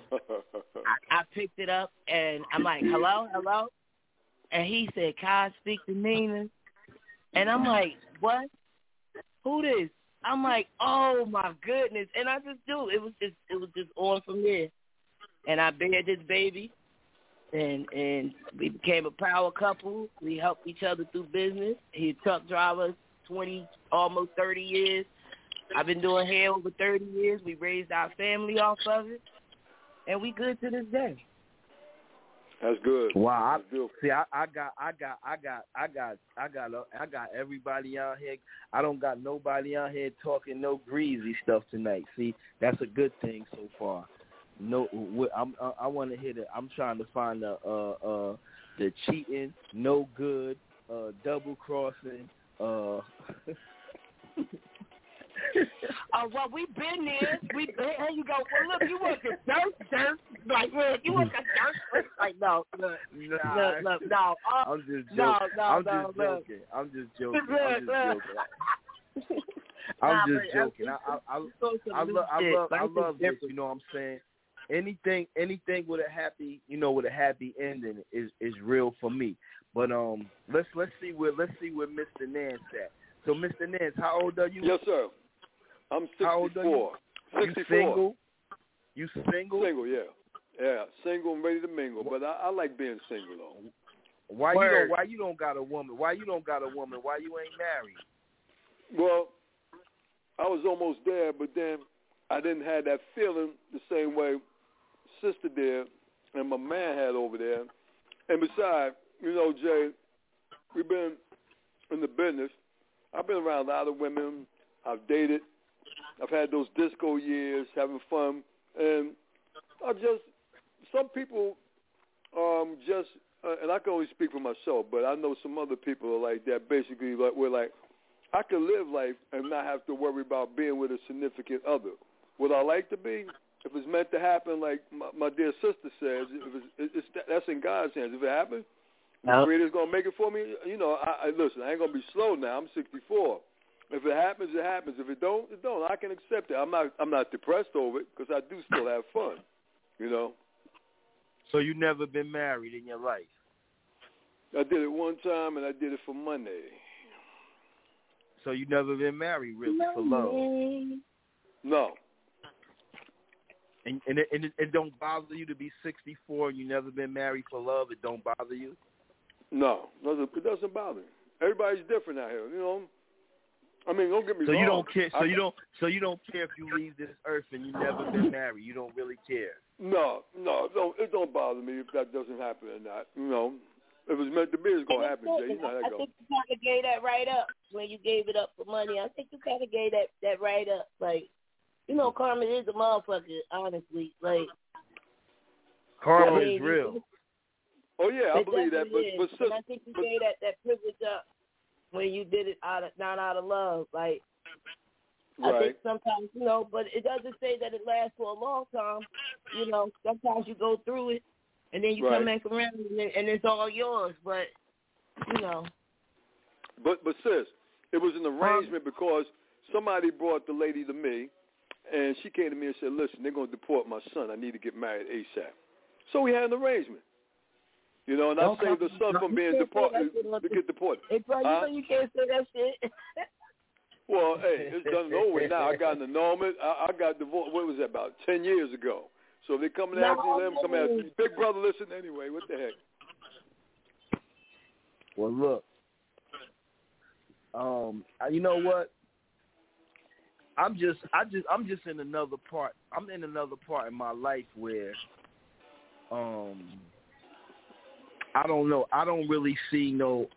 I picked it up, and I'm like, hello? And he said, can I speak to Nina? And I'm like, what? Who this? I'm like, oh, my goodness. And I just do. It was just on from there. And I bared this baby, and we became a power couple. We helped each other through business. He a truck driver, 20, almost 30 years. I've been doing hair over 30 years. We raised our family off of it, and we good to this day. That's good. Wow. I got everybody out here. I don't got nobody out here talking no greasy stuff tonight. See, that's a good thing so far. No, I want to hit it. I'm trying to find the cheating, no good, double crossing. Well, we've been there. Here you go. Well, look, you want the dirt. Like, look, you want the dirt. Like, no, look. No. I'm just joking. I'm just joking. I love this. You know what I'm saying? Anything with a happy ending is real for me. But let's see where Mr. Nance at. So, Mr. Nance, how old are you? Yes, sir. I'm 64. How old are you? 64. You single? Single, yeah. Yeah, single and ready to mingle. But I like being single, though. Why you don't got a woman? Why you don't got a woman? Why you ain't married? Well, I was almost there, but then I didn't have that feeling the same way sister did and my man had over there. And besides, you know, Jay, we've been in the business. I've been around a lot of women. I've dated. I've had those disco years, having fun. And some people and I can only speak for myself, but I know some other people are like that. Basically, like we're like, I can live life and not have to worry about being with a significant other. Would I like to be? If it's meant to happen, like my dear sister says, that's in God's hands. If it happens, the Creator's going to make it for me. You know, listen, I ain't going to be slow now. I'm 64. If it happens, it happens. If it don't, it don't. I can accept it. I'm not depressed over it because I do still have fun, you know. So you never been married in your life? I did it one time, and I did it for money. So you never been married, really, for love? No. And it don't bother you to be 64 and you never been married for love? It don't bother you? No, it doesn't bother me. Everybody's different out here, you know. I mean, don't get me wrong. So you don't care. So you don't care if you leave this earth and you never been married. You don't really care. No, it don't bother me if that doesn't happen or not. You know, if it's meant to be, it's gonna happen, Jay. You know how that goes. I think you kind of gave that right up when you gave it up for money. I think you kind of gave that right up. Like, you know, karma is a motherfucker. Honestly, like karma is real. Oh yeah, I believe that. But I think you gave that privilege up when you did it not out of love. Like, right. I think sometimes, you know, but it doesn't say that it lasts for a long time. You know, sometimes you go through it and then you come back around and it's all yours. But, you know. But sis, it was an arrangement because somebody brought the lady to me, and she came to me and said, listen, they're going to deport my son. I need to get married ASAP. So we had an arrangement. You know, and I saved the son from being deported to get deported. It's like, you know, you can't say that shit. Well, hey, it's done and over with now. I got an annulment. I got divorced. What was that, about 10 years ago? So if they're coming after you, let them come after you. Big brother, listen anyway. What the heck? Well, look. You know what? I'm just in another part. I'm in another part in my life where, I don't know. I don't really see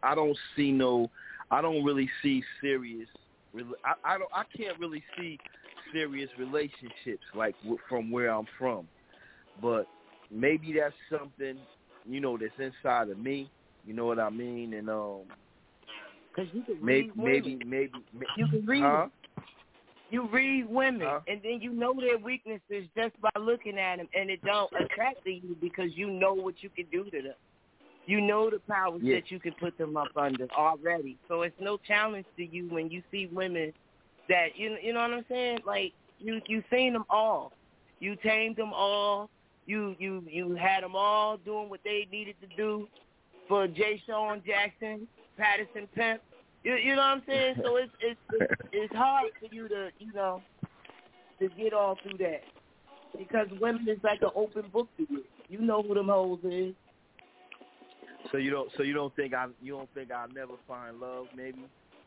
serious. I can't really see serious relationships like from where I'm from. But maybe that's something, you know, that's inside of me. You know what I mean? And because you can read maybe you can read. Huh? You read women, and then you know their weaknesses just by looking at them, and it don't attract to you because you know what you can do to them. You know the powers that you can put them up under already. So it's no challenge to you when you see women that, you know what I'm saying? Like, you seen them all. You tamed them all. You had them all doing what they needed to do for Jay Sean Jackson, Patterson Pimp. You know what I'm saying? So it's hard for you to, you know, to get all through that. Because women is like an open book to you. You know who them hoes is. So you don't think I'll never find love, maybe?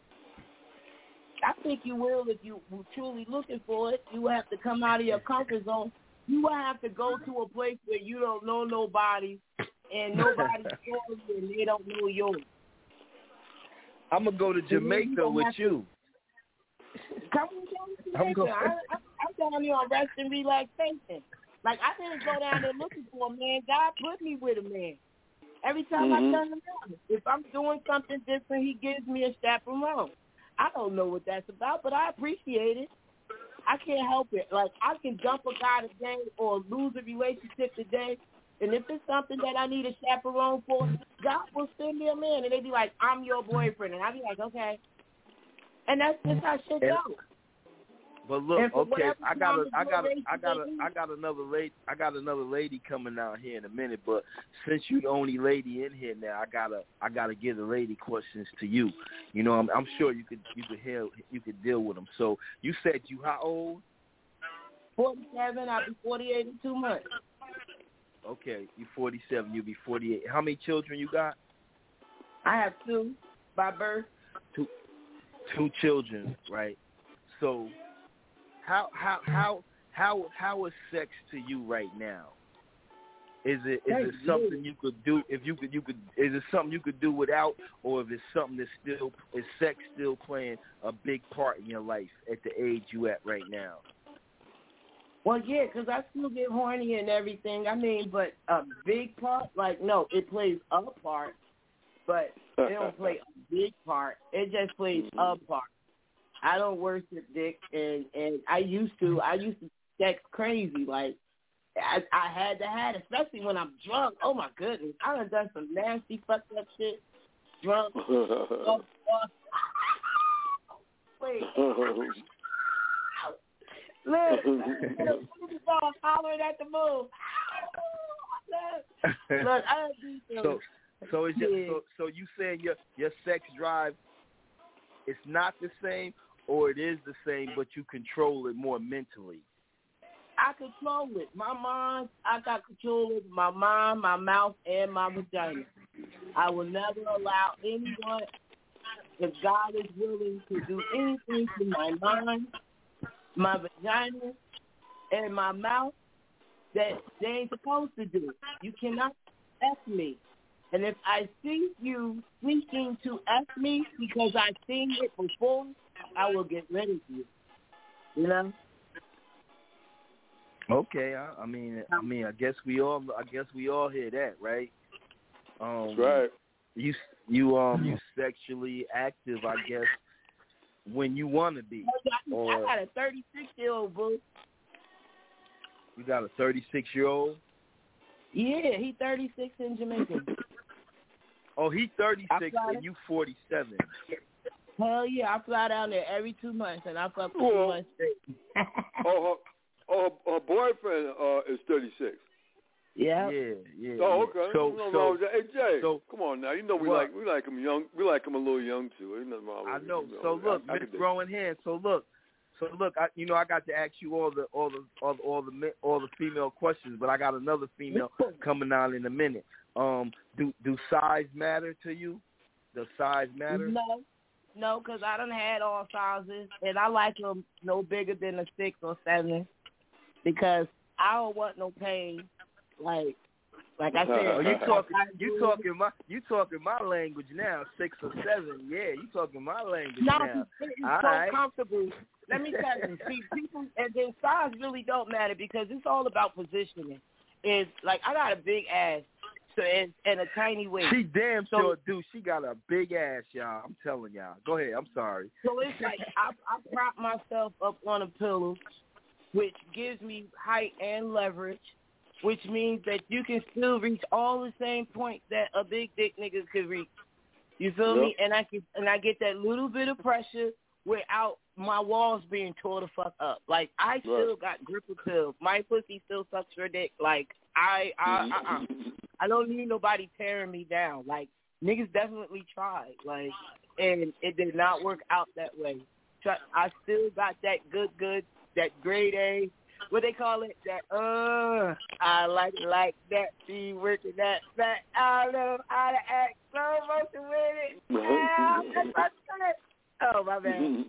I think you will if you were truly looking for it. You will have to come out of your comfort zone. You will have to go to a place where you don't know nobody and nobody's story and they don't know yours. I'm gonna go to Jamaica with you. Come on down to Jamaica. I'm down here on rest and relaxation. Like, I didn't go down there looking for a man. God put me with a man. Every time I turn around, if I'm doing something different, he gives me a chaperone. I don't know what that's about, but I appreciate it. I can't help it. Like, I can jump a guy today or lose a relationship today, and if it's something that I need a chaperone for, God will send me a man, and they be like, I'm your boyfriend, and I be like, okay. And that's just how shit goes. But look, okay, I got another lady coming out here in a minute. But since you're the only lady in here now, I gotta give the lady questions to you. You know, I'm sure you could deal with them. So you said you how old? 47. I'll be 48 in 2 months. Okay, you 47. You'll be 48. How many children you got? I have 2 by birth. 2 children, right? So how is sex to you right now? Is it something you could do if you could is it something you could do without, or if it's something that's is sex still playing a big part in your life at the age you at right now? Well, yeah, because I still get horny and everything. I mean, but a big part, like, no, it plays a part, but it don't play a big part. It just plays a part. I don't worship dick, and I used to sex crazy. Like, I had to have it, especially when I'm drunk. Oh, my goodness. I done some nasty fucked up shit. Drunk. Wait. Look, hollering at the moon. Look, I do so it's just so you saying your sex drive is not the same, or it is the same, but you control it more mentally? I control it. My mind, I got control of my mind, my mouth, and my vagina. I will never allow anyone, if God is willing, to do anything to my mind, my vagina, and my mouth that they ain't supposed to do. You cannot F me. And if I see you seeking to F me because I've seen it before, I will get rid of you. You know? Okay, I mean, I guess we all hear that, right? That's right. You sexually active, I guess, when you want to be. I got a 36-year-old, boo. You got a 36-year-old? Yeah, he 36 in Jamaica. Oh, he 36 and you 47. Hell yeah, I fly down there every 2 months and I fuck for 2 months straight. Her boyfriend is 36. Yeah. Yeah. Oh, okay. So, hey Jay, so come on now. You know we like him young. We like him a little young too. Ain't nothing wrong with I know. Him, so look, Miss Growing Hands. So look. I got to ask you all the female questions, but I got another female coming on in a minute. Do size matter to you? Does size matter? No, because I done had all sizes, and I like them no bigger than a 6 or 7, because I don't want no pain. Like I said, you talking my language now. 6 or 7, yeah, you talking my language now. It's so comfortable. Let me tell you, see, people, and then size really don't matter because it's all about positioning. It's like I got a big ass, so and a tiny waist. She damn sure do. She got a big ass, y'all. I'm telling y'all. Go ahead. I'm sorry. So it's like I prop myself up on a pillow, which gives me height and leverage, which means that you can still reach all the same points that a big dick nigga could reach. You feel me? And I get that little bit of pressure without my walls being tore the fuck up. Like I still got grip appeal. My pussy still sucks your dick. Like I don't need nobody tearing me down. Like niggas definitely tried. Like and it did not work out that way. I still got that good, that grade A. What they call it? That I like that. Be working that fat. I don't know how to act slow motion with it. Oh my bad.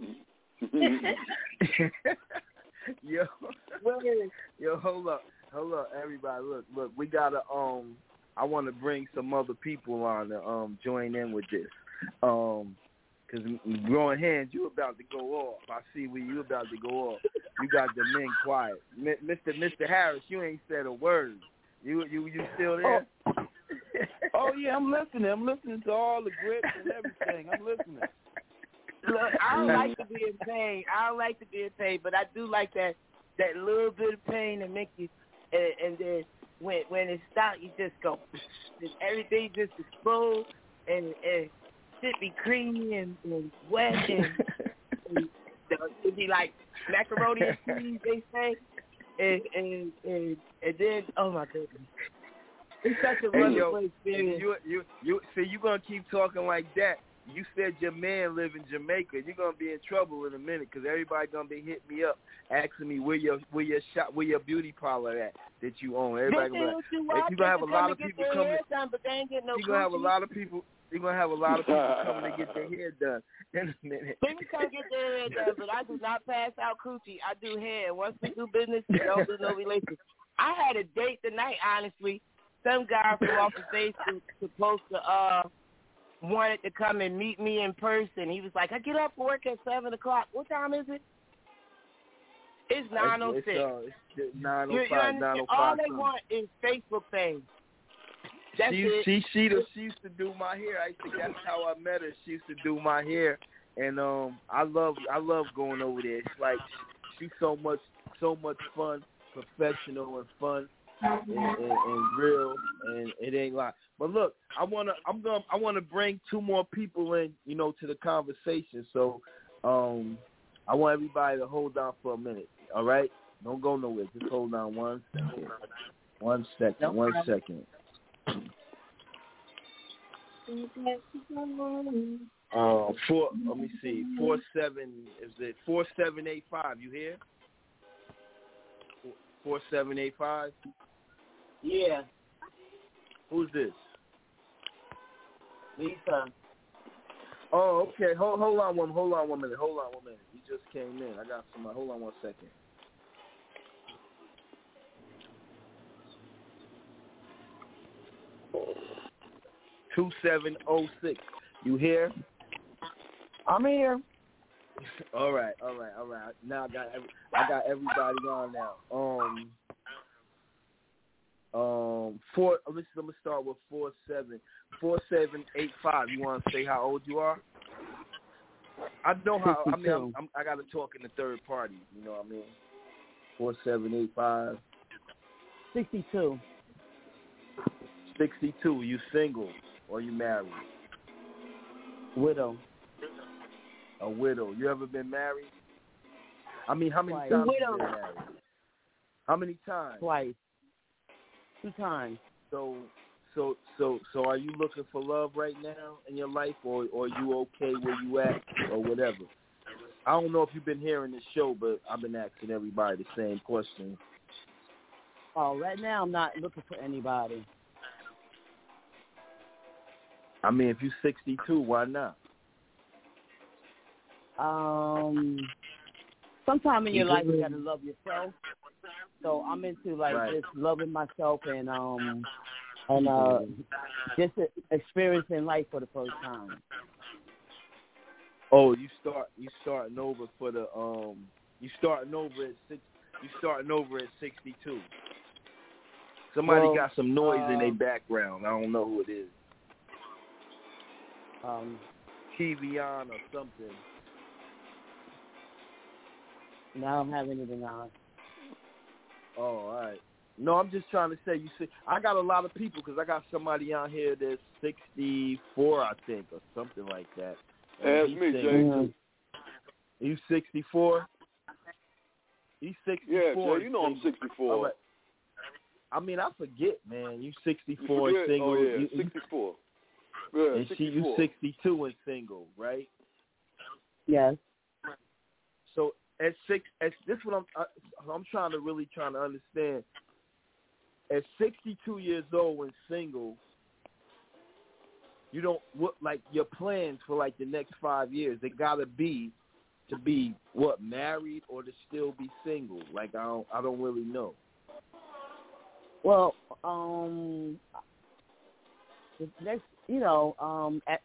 Yo, hold up, everybody. Look, we gotta I want to bring some other people on to join in with this. Because Growing Hands, you about to go off. I see where you about to go off. You got the men quiet. Mr. Harris, you ain't said a word. You still there? Oh yeah, I'm listening. I'm listening to all the grips and everything. I'm listening. Look, I don't like to be in pain. But I do like that little bit of pain that makes you, and then when it stops, you just go, everything just explode, and shit be creamy and wet, and it be like macaroni and cheese, they say, and then, oh my goodness. It's such a wonderful experience. You gonna keep talking like that. You said your man live in Jamaica. You're gonna be in trouble in a minute because everybody gonna be hitting me up, asking me where your shop, where your beauty parlor at that you own. Everybody gonna be like, you're gonna have a lot of people coming. But they ain't getting no you're gonna have a lot of people. You're going to have a lot of people coming to get their hair done in a minute. People come get their hair done, but I do not pass out coochie. I do hair. Once we do business, we don't do no relations. I had a date tonight, honestly. Some guy from off of Facebook supposed to wanted to come and meet me in person. He was like, I get up for work at 7 o'clock. What time is it? It's 9:06. It's 9:05, 9:05. All they want is Facebook fame. That's it. She used to do my hair. I think that's how I met her. She used to do my hair, and I love going over there. It's like she's so much fun, professional and fun and real, and it ain't like. But look, I wanna bring two more people in, to the conversation. So, I want everybody to hold on for a minute. All right, don't go nowhere. Just hold on 1 second. 1 second. 1 second. Let me see. 4785. You here? 4785. Yeah. Who's this? Lisa. Oh, okay. Hold on one minute. You just came in. I got somebody. Hold on 1 second. (2706). You here? I'm here. All right. Now I got everybody on now. Let me start with 4785. You want to say how old you are? I know how. 62. I got to talk in the third party. You know what I mean? 4785. 62. 62. You single or you married? Widow. A widow. You ever been married? How many times Twice. have you been married? How many times? Twice. 2 times. So are you looking for love right now in your life, or are you okay where you at, or whatever? I don't know if you've been hearing this show, but I've been asking everybody the same question. Oh, right now I'm not looking for anybody. I mean, if you're 62, why not? Sometime in your life you gotta love yourself. So I'm into just loving myself and just experiencing life for the first time. Oh, you starting over for the you starting over at 62. Somebody got some noise in their background. I don't know who it is. TV on or something. No, I don't have anything on. Oh, all right. No, I'm just trying to say, you see, I got a lot of people because I got somebody on here that's 64, I think, or something like that. Ask me, Jay. You 64? He's 64. Yeah, Jay, you know I'm 64. All right. I mean, I forget, man. You 64 and single. Oh, yeah, 64. Yeah, and 64. You 62 and single, right? Yes. So this is what I'm trying to understand. At 62 years old and single, you don't your plans for the next 5 years. They gotta be to be married or to still be single. I don't really know. Well, the next, at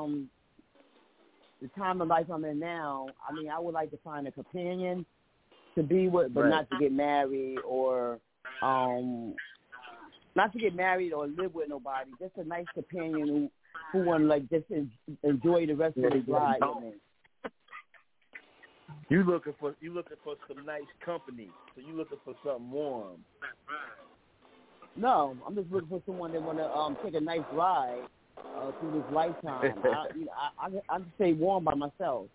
the time of life I'm in now, I mean, I would like to find a companion to be with, but not to get married or not to get married or live with nobody. Just a nice companion who want to just enjoy the rest of his life with me. You looking for some nice company. So you looking for something warm. No, I'm just looking for someone that want to take a nice ride through this lifetime. I can stay warm by myself.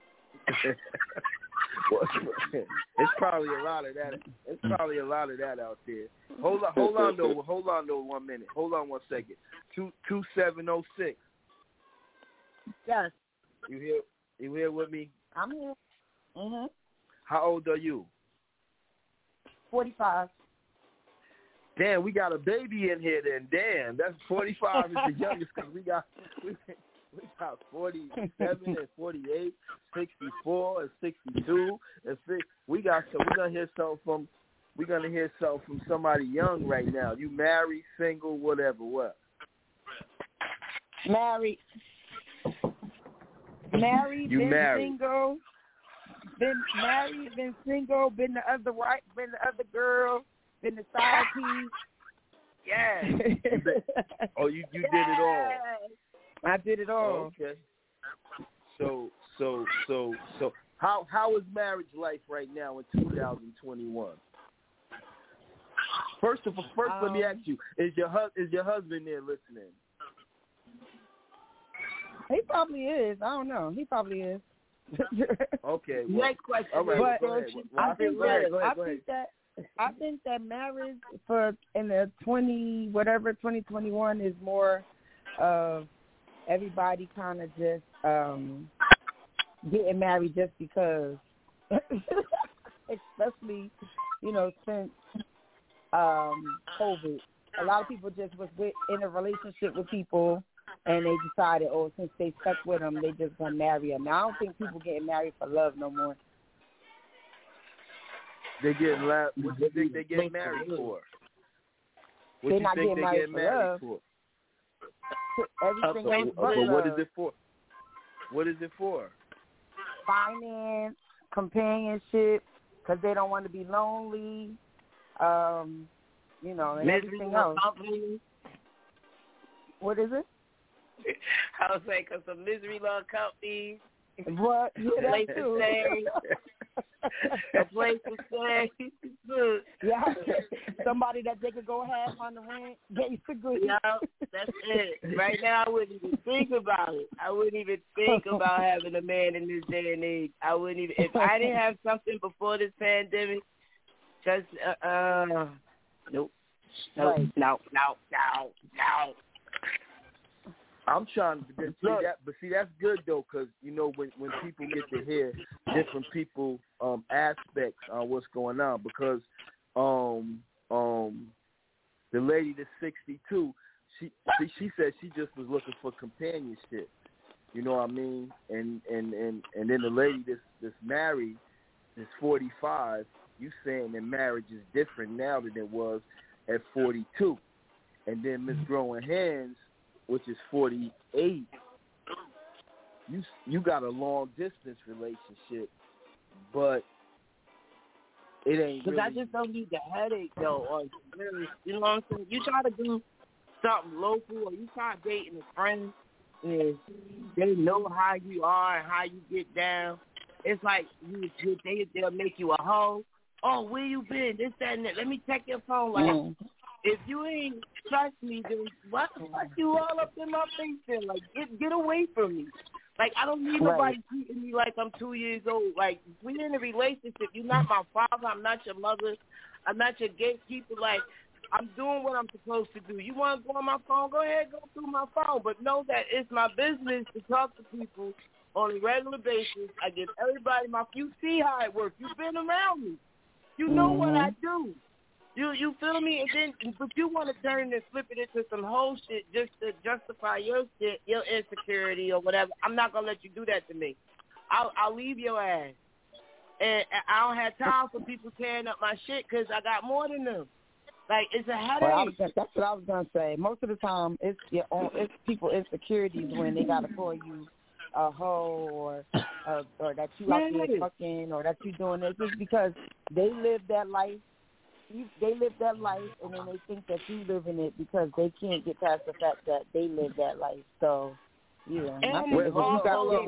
It's probably a lot of that. It's probably a lot of that out there. Hold on though 1 minute. Hold on 1 second. 2706. Yes. You here with me? I'm here. Mhm. How old are you? 45. Damn, we got a baby in here then. Damn, that's 45 is the youngest because we got 47 and 48, 64 and 62 and 6. We're gonna hear something from somebody young right now. You married, single, whatever, what? Married, you been married. single, been married, been single, been the other wife, been the other girl, been the side piece. Yeah. Oh, you did it all. I did it all. Okay. So how is marriage life right now in 2021? First, let me ask you: is your husband there listening? He probably is. I don't know. He probably is. Okay. Well, next question. All right. But go ahead. I think that marriage in the 2021 is more of everybody kind of just getting married just because, especially since COVID. A lot of people just was in a relationship with people, and they decided, since they stuck with them, they just gonna marry them. Now I don't think people getting married for love no more. They getting what do you think they get married for? They're not getting married for love. Everything else but love. What is it for? What is it for? Finance, companionship, because they don't want to be lonely. And everything else. What is it? I was saying, because of misery love company. What? Yeah, place that to too. stay. A place to stay. Yeah. Somebody that they could go half on the rent. Basically. Yeah, that's it. Right now, I wouldn't even think about it. I wouldn't even think about having a man in this day and age. I wouldn't even. If I didn't have something before this pandemic, just nope. No. I'm trying to see that, but see that's good though, because when people get to hear different people aspects on what's going on, because the lady that's 62, she said she just was looking for companionship, you know what I mean, and then the lady that's married is 45. You saying that marriage is different now than it was at 42, and then Miss Growing Hands, which is 48, you got a long distance relationship, but it ain't really. Because I just don't need the headache though. Or you know what I'm saying? You try to do something local, or you try dating a friend, and they know how you are and how you get down. It's like they'll make you a hoe. Oh, where you been? This, that, and that. Let me check your phone. Like, if you ain't trust me, then what the fuck you all up in my face then? Like, get away from me. Like, I don't need nobody treating me like I'm 2 years old. Like, we're in a relationship. You're not my father. I'm not your mother. I'm not your gatekeeper. Like, I'm doing what I'm supposed to do. You want to go on my phone? Go ahead, go through my phone. But know that it's my business to talk to people on a regular basis. I give everybody you see how it works. You've been around me. You know what I do. You feel me? And then, but you want to turn and flip it into some whole shit just to justify your shit, your insecurity or whatever. I'm not gonna let you do that to me. I'll leave your ass. And I don't have time for people tearing up my shit because I got more than them. Like, it's a headache. That's what I was gonna say. Most of the time, it's people insecurities when they gotta call you a hoe or that you out there fucking or that you doing this. Just because they live that life. They live that life, and then they think that you live in it because they can't get past the fact that they live that life. So, yeah. Hold up,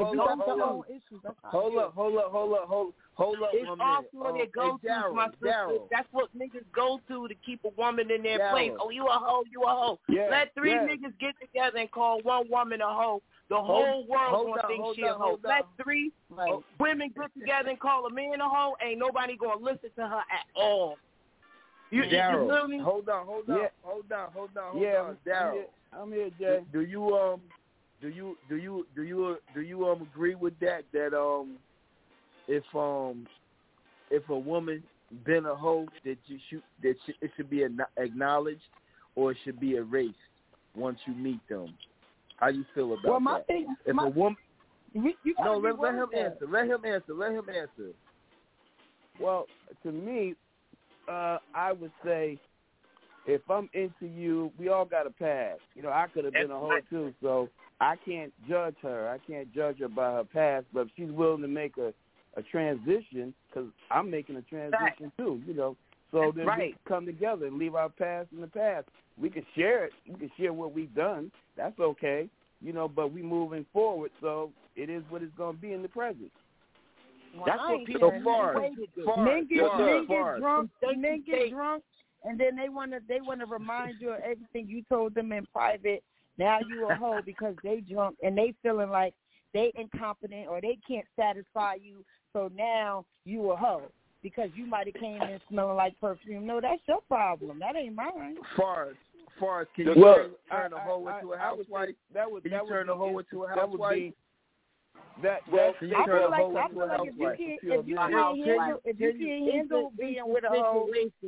it's also their go-to, my sister. That's what niggas go to keep a woman in their place. Oh, you a hoe, you a hoe. Yeah, Let three niggas get together and call one woman a hoe. The whole world gonna think she a hoe. Let three women get together and call a man a hoe. Ain't nobody gonna listen to her at all. Daryl, you me? hold on, Daryl. I'm here, Jay. Do you agree with that? That if a woman been a hoe that it should be acknowledged or it should be erased once you meet them? How you feel about that? If a woman, let him answer. Let him answer. Well, to me, I would say, if I'm into you, we all got a past. I could have been a hoe too, so I can't judge her. I can't judge her by her past, but if she's willing to make a transition, because I'm making a transition too, so then we come together and leave our past in the past. We can share it. We can share what we've done. That's okay, but we moving forward, so it is what it's going to be in the present. Well, that's what people men get drunk, and then they want to remind you of everything you told them in private. Now you a hoe because they drunk and they feeling like they incompetent or they can't satisfy you. So now you a hoe because you might have came in smelling like perfume. No, that's your problem. That ain't mine. Far as can you turn a hoe into a housewife? That would turn a hoe into a housewife. If you can't handle being with a hoe,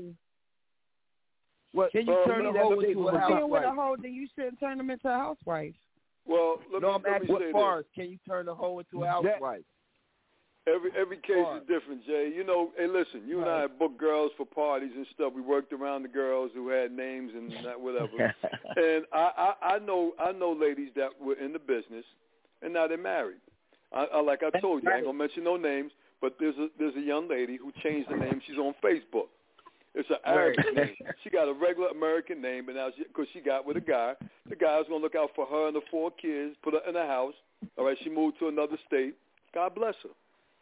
can you turn a hoe into a housewife? Being with a hoe, then you shouldn't turn them into a housewife. Well, I'm asking what far as can you turn a hoe into a housewife? Every case is different, Jay. Hey, listen, you and I have booked girls for parties and stuff. We worked around the girls who had names and that, whatever. And I know ladies that were in the business, and now they're married. Like I told you, I ain't gonna mention no names, but there's a young lady who changed the name. She's on Facebook. It's an Arabic name. She got a regular American name, but now because she got with a guy, the guy was gonna look out for her and the 4 kids, put her in a house. All right, she moved to another state. God bless her.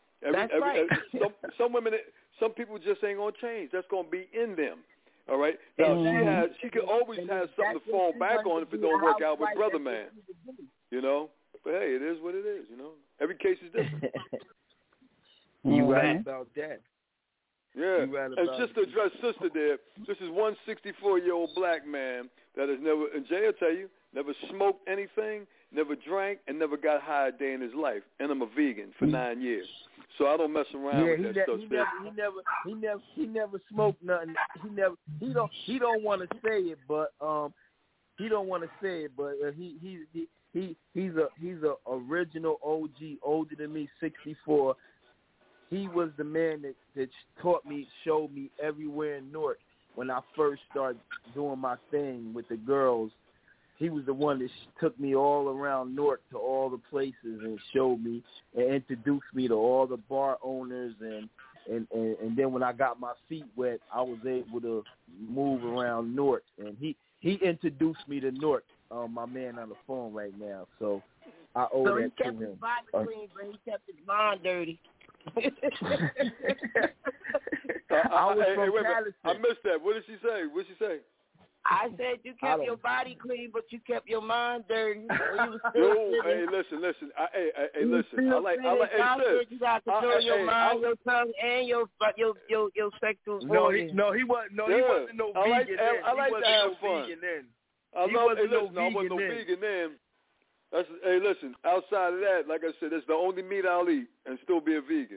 Some women, some people just ain't gonna change. That's gonna be in them. All right. Now she could always have something to fall back on if it don't work out with brother man. But hey, it is what it is. Every case is different. You right about that. Yeah, and just to address sister there, this is one 64-year-old black man that has never, and Jay will tell you, never smoked anything, never drank, and never got high a day in his life. And I'm a vegan for 9 years, so I don't mess around with that stuff. He never smoked nothing. He don't want to say it, but he's a original OG, older than me, 64. He was the man that taught me, showed me everywhere in Newark when I first started doing my thing with the girls. He was the one that took me all around Newark to all the places and showed me and introduced me to all the bar owners. And then when I got my feet wet, I was able to move around Newark. And he introduced me to Newark, my man on the phone right now. So I owe that to him. So he kept his body clean, but he kept his mind dirty. I missed that. What did she say? I said you kept your body clean, but you kept your mind dirty. Hey, listen. Listen. I like. You got to control your mind, your tongue, and your sexual organs. He wasn't no vegan then. I like to have fun. I wasn't no vegan then. Hey, listen, outside of that, like I said, that's the only meat I'll eat and still be a vegan.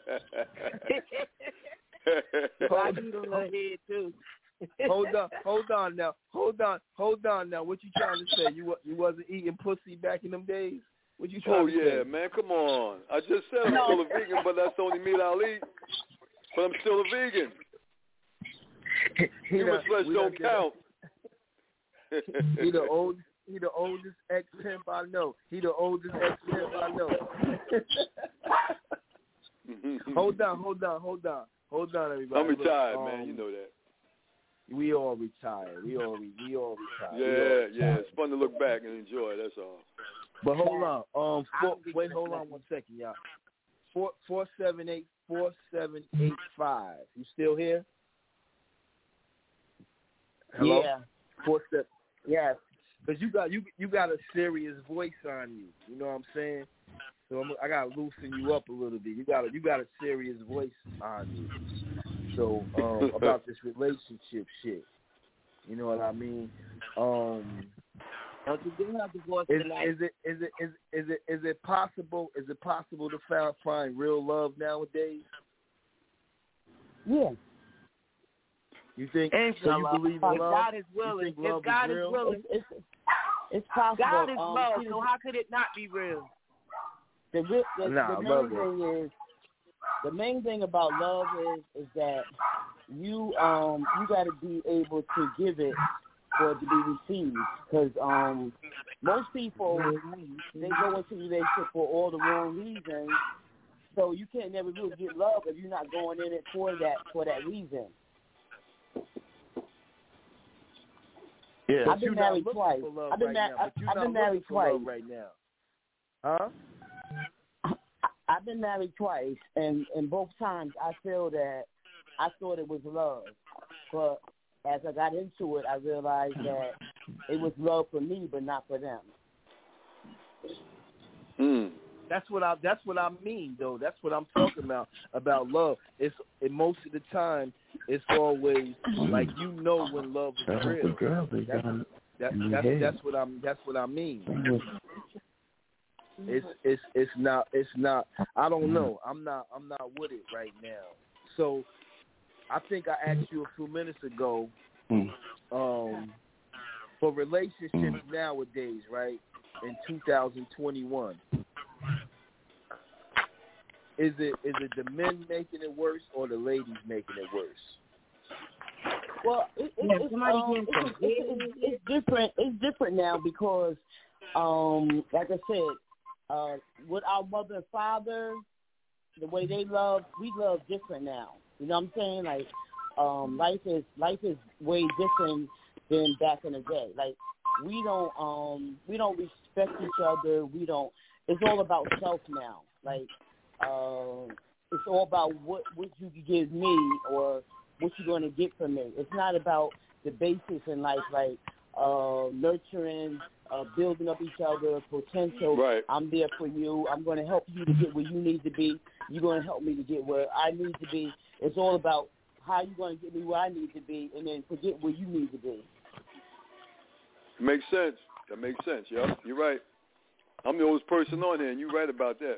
I do the little head, too. Hold on now. What you trying to say? You wasn't eating pussy back in them days? What you trying to say? Oh, yeah, man, come on. I just said I'm still a vegan, but that's the only meat I'll eat. But I'm still a vegan. Human flesh don't count. He the oldest ex-pimp I know. Hold on, everybody. I'm retired, man. You know that. We all retired. We all retired. Yeah. It's fun to look back and enjoy. That's all. But hold on. Hold on 1 second, y'all. 478-4785. You still here? Hello? Yeah. 47. Yes. Because you got a serious voice on you. You know what I'm saying? So I gotta loosen you up a little bit. You got a serious voice on you. So about this relationship shit. You know what I mean? Don't you do have divorce tonight? Is it possible to find real love nowadays? Yeah. You think? Inshallah. So you believe in love? If God is willing. You think love if God is real? willing. It's possible. God is love, so how could it not be real? The main thing about love is that you got to be able to give it for it to be received. Because most people, they go into a relationship for all the wrong reasons. So you can't never really get love if you're not going in it for that reason. Yeah, I've been married twice. I've been married twice right now. Huh? I've been married twice, and both times I feel that I thought it was love, but as I got into it, I realized that it was love for me, but not for them. That's what I mean, though. That's what I'm talking about love. Most of the time, it's always like when love is real. That's what I mean. It's not. I don't know. I'm not with it right now. So I think I asked you a few minutes ago. For relationships nowadays, right? In 2021. Is it the men making it worse or the ladies making it worse? Well, it's different. It's different now because, like I said, with our mother and father, the way they love, we love different now. You know what I'm saying? Like, life is way different than back in the day. Like, we don't respect each other. It's all about self now. Like, it's all about what you can give me or what you're going to get from me. It's not about the basics in life, like nurturing, building up each other, potential. Right. I'm there for you. I'm going to help you to get where you need to be. You're going to help me to get where I need to be. It's all about how you're going to get me where I need to be and then forget where you need to be. Makes sense. That makes sense. Yeah, you're right. I'm the oldest person on here, and you're right about that.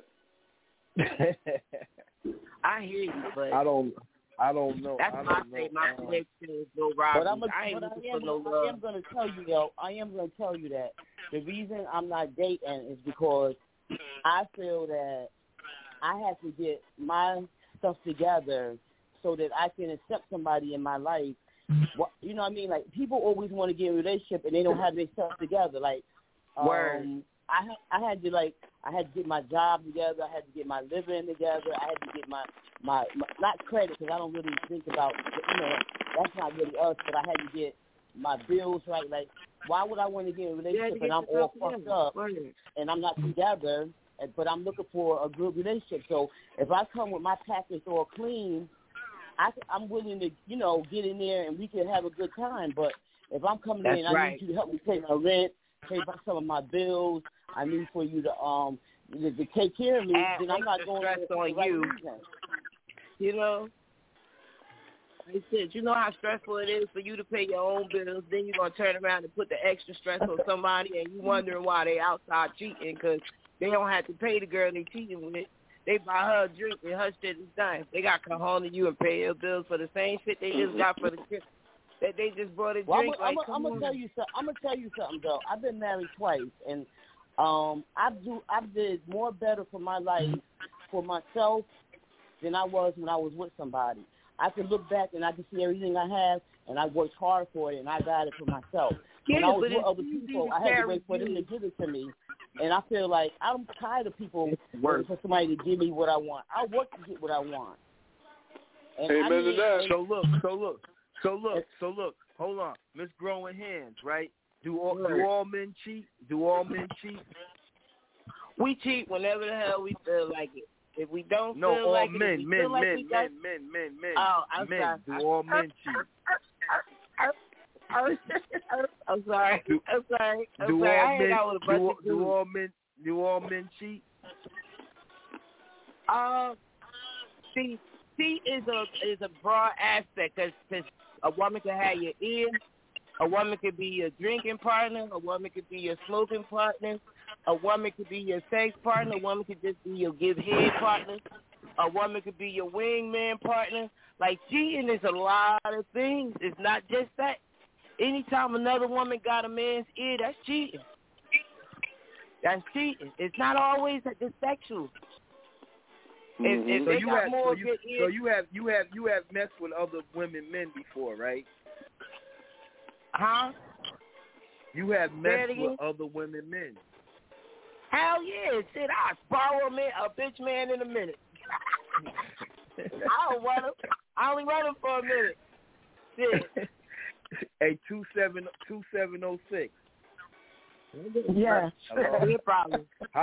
I hear you, but I don't know. That's my connection is no robbery. I am going to tell you though. I am going to tell you that the reason I'm not dating is because I feel that I have to get my stuff together so that I can accept somebody in my life. You know what I mean? Like, people always want to get in a relationship and they don't have their stuff together. Like, I had to get my job together. I had to get my living together. I had to get my not credit, because I don't really think about, that's not really us, but I had to get my bills right. Like, why would I want to get in a relationship and I'm all fucked up and I'm not together, but I'm looking for a good relationship? So if I come with my package all clean, I'm willing to, get in there and we can have a good time. But if I'm coming in, I need you to help me pay my rent, pay by some of my bills. I need for you to take care of me. Then I'm not going stress to on you. I said, you know how stressful it is for you to pay your own bills. Then you're gonna turn around and put the extra stress on somebody, and you wondering why they outside cheating because they don't have to pay the girl they cheating with. They buy her a drink and her shit is done. They got to come home to you and pay your bills for the same shit they just got for the trip that they just brought a drink. I'm gonna tell you something though. I've been married twice, and I did more better for my life, for myself, than I was when I was with somebody. I can look back and I can see everything I have, and I worked hard for it, and I got it for myself. When I was with other people, I had to wait for them to give it to me. And I feel like I'm tired of people waiting for somebody to give me what I want. I work to get what I want. And Amen to that. So look. Hold on. Miss Growing Hands, right? Do all men cheat? Do all men cheat? We cheat whenever the hell we feel like it. If we don't no, feel all like men, it, men. Oh, Do all men cheat? I'm sorry. Do all men cheat? Cheat is a broad aspect because a woman can have your ear, a woman could be your drinking partner, a woman could be your smoking partner, a woman could be your sex partner, a woman could just be your give head partner. A woman could be your wingman partner. Like, cheating is a lot of things. It's not just that. Anytime another woman got a man's ear, that's cheating. That's cheating. It's not always that it's sexual. If they got more good ears, so you have messed with other men before, right? Huh? You have messed with other men. Hell yeah. Shit, I'll borrow a bitch man in a minute. I don't want him. I only want him for a minute. Shit. Hey, 2706. Yeah. No problem.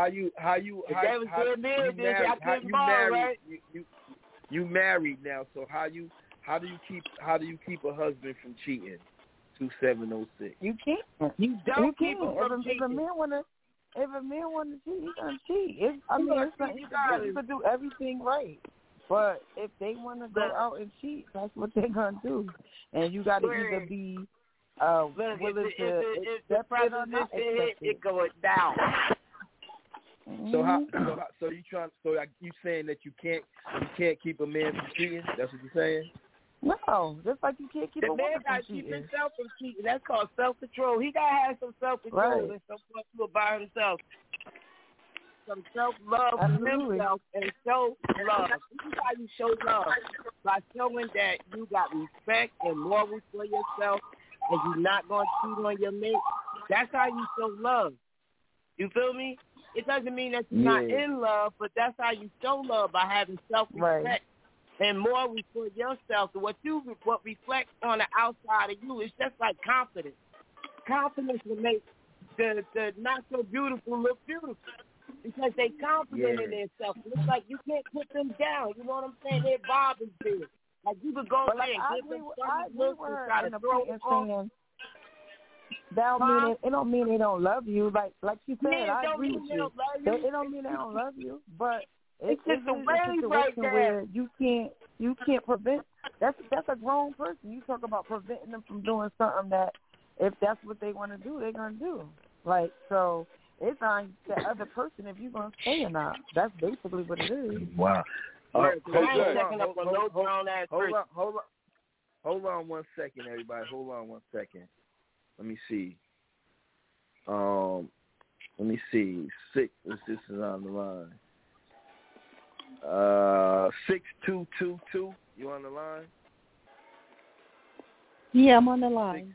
You married now, so how do you keep a husband from cheating? 2706. You can't. You don't keep him from cheating. If a man wanna cheat, he's gonna cheat. You can do everything right. But if they want to go out and cheat, that's what they're going to do. And you got to either be willing to accept it or not accept it. It goes down. So you saying that you can't keep a man from cheating? That's what you're saying? No, just like you can't keep a woman from cheating. The man got to keep himself from cheating. That's called self-control. He got to have some self-control and some control by himself. Some self-love for himself and show love. This is how you show love. By showing that you got respect and morals for yourself and you're not going to cheat on your mate. That's how you show love. You feel me? It doesn't mean that you're not in love, but that's how you show love, by having self-respect and morals for yourself. So what reflects on the outside of you is just like confidence. Confidence will make the not so beautiful look beautiful. Because they confident in themselves. It's like you can't put them down. You know what I'm saying? Their vibe is there. Like you could go there and give them some look and try to throw them off. It don't mean they don't love you. Like you said, I agree with you. It don't mean they don't love you, but it's just a situation where you can't prevent. That's a grown person. You talk about preventing them from doing something that if that's what they want to do, they're gonna do. Like so. It's on the other person if you're going to stay or not. That's basically what it is. Wow. Hold on 1 second, everybody. Hold on 1 second. Let me see. This is on the line. 6222. You on the line? Yeah, I'm on the line.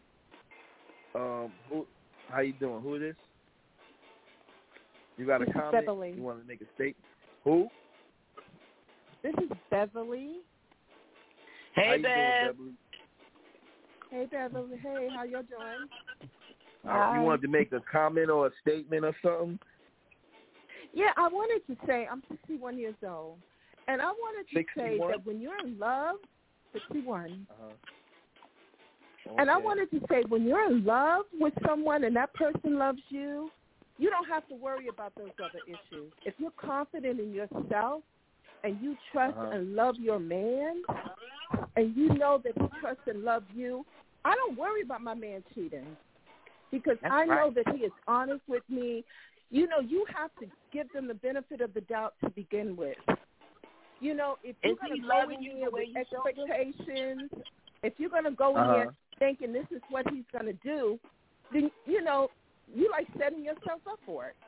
How you doing? Who is this? You got a comment? Beverly. You want to make a statement? Who? This is Beverly. Hey, Bev. Hey, Beverly. Hey, how y'all doing? You wanted to make a comment or a statement or something? Yeah, I wanted to say I'm 61 years old, and I wanted to 61? say that when you're in love, 61. Okay. And I wanted to say when you're in love with someone and that person loves you, you don't have to worry about those other issues. If you're confident in yourself and you trust and love your man and you know that he trusts and loves you, I don't worry about my man cheating because I know that he is honest with me. You know, you have to give them the benefit of the doubt to begin with. You know, if you're going to go in here with expectations, if you're going to go in here thinking this is what he's going to do, then, you know, you like setting yourself up for it.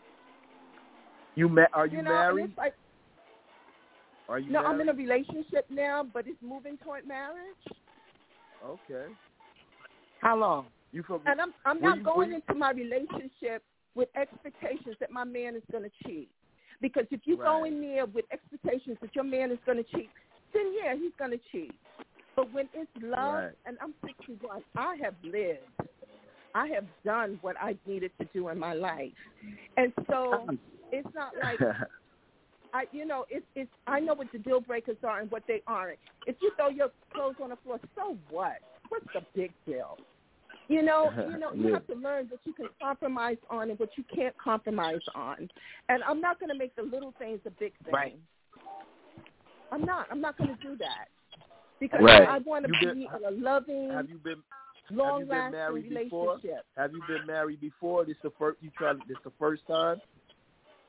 Are you married? Like, are you? No, married? I'm in a relationship now, but it's moving toward marriage. Okay. How long? And I'm not going into my relationship with expectations that my man is going to cheat. Because if you go in there with expectations that your man is going to cheat, then yeah, he's going to cheat. But when it's love, and I'm 61, I have lived. I have done what I needed to do in my life. And so it's not like, I know what the deal breakers are and what they aren't. If you throw your clothes on the floor, so what? What's the big deal? You have to learn what you can compromise on and what you can't compromise on. And I'm not going to make the little things a big thing. Right. I'm not going to do that. Because I want to be in a loving, long-lasting relationship. Have you been married before? This the first time?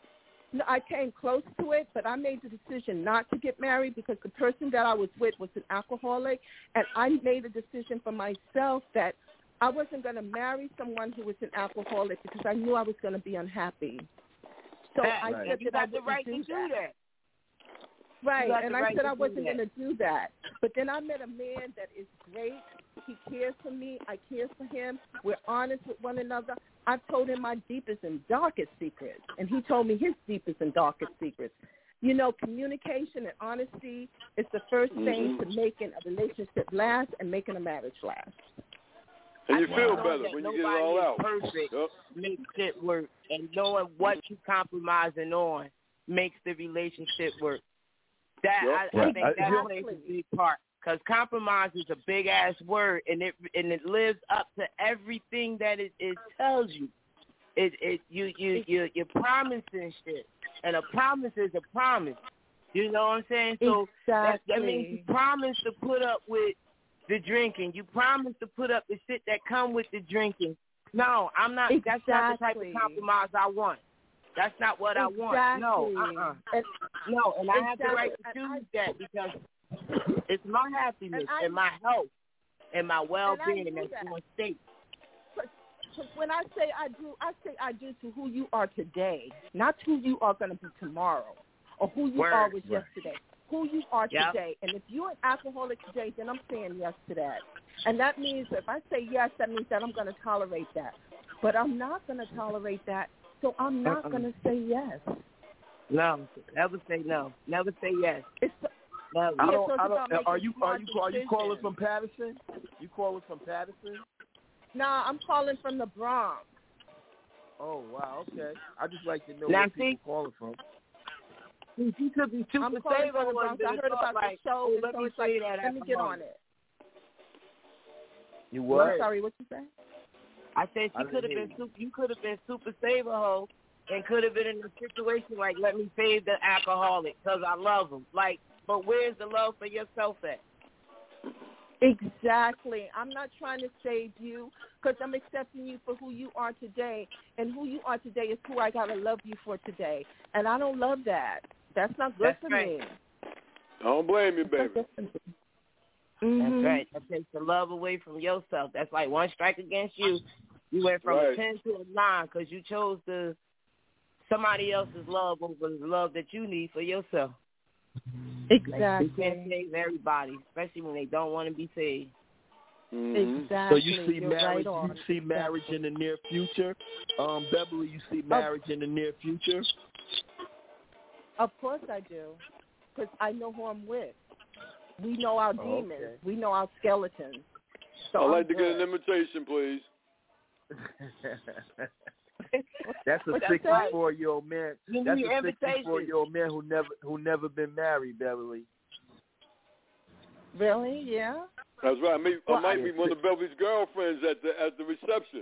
No, I came close to it, but I made the decision not to get married because the person that I was with was an alcoholic, and I made a decision for myself that I wasn't going to marry someone who was an alcoholic because I knew I was going to be unhappy. So I said that I wouldn't do that. Right, and I said I wasn't going to do that. But then I met a man that is great. He cares for me. I care for him. We're honest with one another. I've told him my deepest and darkest secrets, and he told me his deepest and darkest secrets. You know, communication and honesty is the first thing to making a relationship last and making a marriage last. And you feel better when you get it all out. Perfect makes it work, and knowing what you're compromising on makes the relationship work. I think that plays a big part, because compromise is a big ass word, and it lives up to everything that it tells you. You're promising shit, and a promise is a promise. You know what I'm saying? So that means you promise to put up with the drinking. You promise to put up the shit that come with the drinking. No, I'm not. That's not the type of compromise I want. That's not what I want. No, no, and I have the right to choose that because it's my happiness and my health and my well-being that's on stake. When I say I do to who you are today, not who you are going to be tomorrow or who you are was yesterday. Who you are today. And if you're an alcoholic today, then I'm saying yes to that. And that means if I say yes, that means that I'm going to tolerate that. But I'm not going to tolerate that. So I'm not going to say yes. No, never say no. Never say yes. Are you calling from Patterson? You calling from Patterson? No, I'm calling from the Bronx. Oh wow, okay. I just like to know where people calling from. She could be super I'm calling from the Bronx. I heard about the show, and so it's like, let me get on it. You what? I'm sorry, what you say? I said you could have been super saver hoe and could have been in a situation like, let me save the alcoholic because I love him. Like, but where's the love for yourself at? Exactly. I'm not trying to save you because I'm accepting you for who you are today, and who you are today is who I got to love you for today. And I don't love that. That's not good for me. I don't blame you, baby. That's right. That takes the love away from yourself. That's like one strike against you. You went from a 10 to a 9 because you chose somebody else's love over the love that you need for yourself. Exactly. Like, you can't save everybody, especially when they don't want to be saved. Exactly. So you see marriage. You see marriage in the near future, Beverly. You see marriage in the near future. Of course I do, because I know who I'm with. We know our demons. Okay. We know our skeletons. So I'd like to get an invitation, please. That's a 64-year-old man. That's a 64-year-old man who never been married, Beverly. Really? Yeah. That's right. I might be one of Beverly's girlfriends at the reception.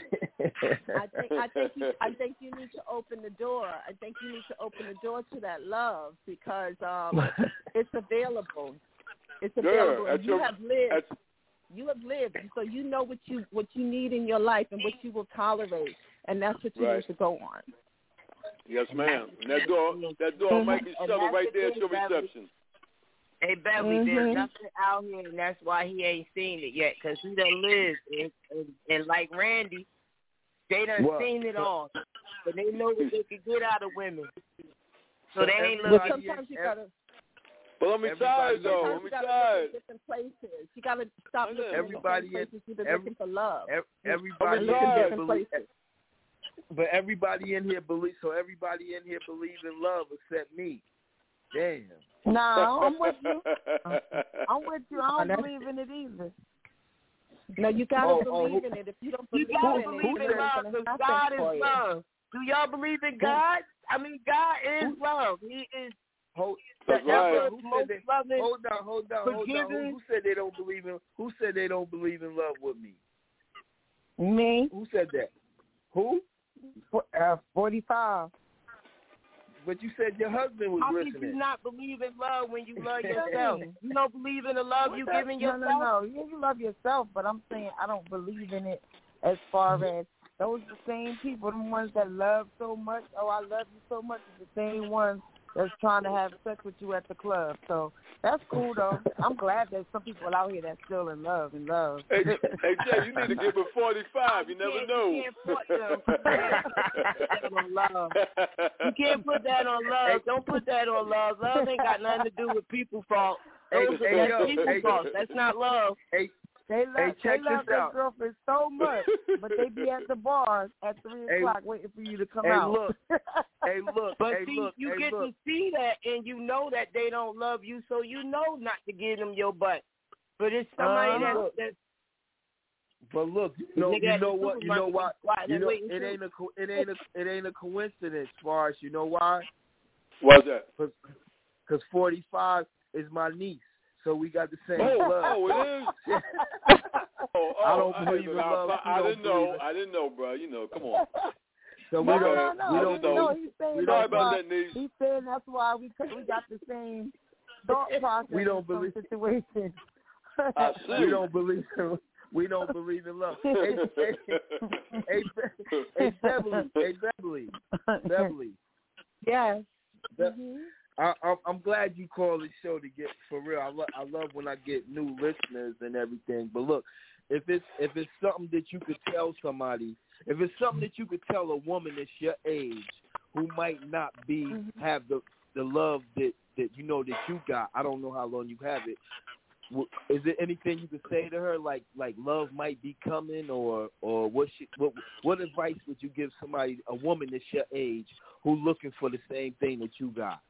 I think you need to open the door. I think you need to open the door to that love because it's available. It's available. And you have lived. You have lived, so you know what you need in your life and what you will tolerate, and that's what you need to go on. Yes, ma'am. And that door might be shut right there at your reception. Hey, Beverly, there's nothing out here, and that's why he ain't seen it yet, because he done lived. And like Randy, they done seen it all. But they know what they can get out of women. So they ain't looking. But sometimes you got to... But let me try it, though. Let me try it. Different places. You got to stop looking in different places. You've been looking for love. Everybody in different places. But everybody in here believes in love except me. Damn. No, I'm with you. I'm with you. I don't believe in it either. No, you gotta believe in it. If you don't believe in it, love, because God is love. Do y'all believe in God? I mean, God is love. He is. That's right. Hold on. Who said they don't believe in? Who said they don't believe in love with me? Me. Who said that? Who? 45. But you said your husband was listening. How can you not believe in love when you love yourself? You don't believe in the love you giving yourself? No. You love yourself, but I'm saying I don't believe in it as far as Those are the same people, the ones that love so much. Oh, I love you so much. Is the same ones that's trying to have sex with you at the club. So that's cool, though. I'm glad there's some people out here that's still in love and love. Hey, Jay, you need to give it 45. You never know. You can't put that on love. You can't put that on love. Don't put that on love. Love ain't got nothing to do with people's fault. Those are people's fault. That's not love. They love their girlfriend so much, but they be at the bars at 3 o'clock waiting for you to come out. But you get to see that, and you know that they don't love you, so you know not to give them your butt. But it's somebody that's. But look, you know what? It ain't a coincidence, Forrest. You know why? Why's that? Because 45 is my niece. So we got the same blood. Oh, it is? I don't believe in love. I didn't know, bro. You know, come on. So no, He's saying that's why we got the same thought process. We don't believe situation. I see. We don't believe in love. Hey, Beverly. Yes. I'm glad you called the show to get for real. I love when I get new listeners and everything. But look, if it's something that you could tell somebody, if it's something that you could tell a woman that's your age who might not have the love that you know that you got. I don't know how long you have it. Is there anything you could say to her, like love might be coming, or what advice would you give somebody, a woman that's your age, who looking for the same thing that you got?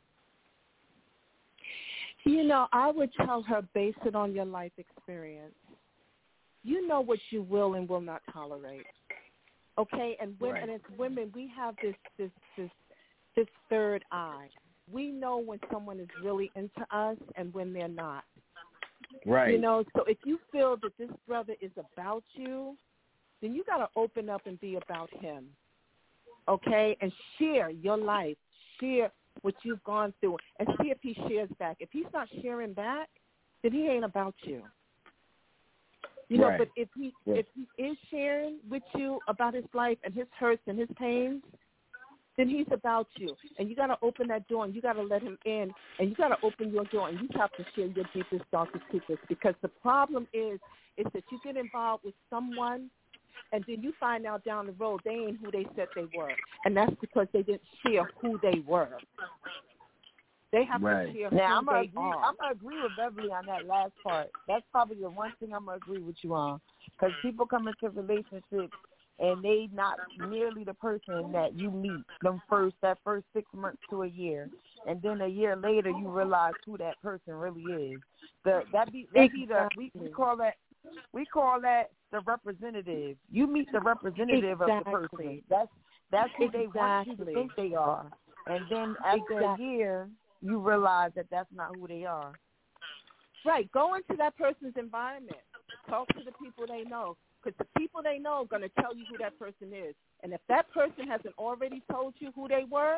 You know, I would tell her, base it on your life experience. You know what you will and will not tolerate. Okay, and women, as women, we have this third eye. We know when someone is really into us and when they're not. Right. You know, so if you feel that this brother is about you, then you got to open up and be about him. Okay, and share your life, share what you've gone through, and see if he shares back. If he's not sharing back, then he ain't about you. You know, but if he is sharing with you about his life and his hurts and his pains, then he's about you. And you got to open that door, and you got to let him in, and you got to open your door, and you have to share your deepest, darkest secrets. Because the problem is that you get involved with someone, and then you find out down the road they ain't who they said they were. And that's because they didn't share who they were. They have to share who they are. I'm going to agree with Beverly on that last part. That's probably the one thing I'm going to agree with you on. Because people come into relationships, and they not nearly the person that you meet that first 6 months to a year. And then a year later, you realize who that person really is. We call that the representative. You meet the representative of the person. That's who they want you to think they are. And then after a year, you realize that that's not who they are. Right. Go into that person's environment. Talk to the people they know. Because the people they know are going to tell you who that person is. And if that person hasn't already told you who they were,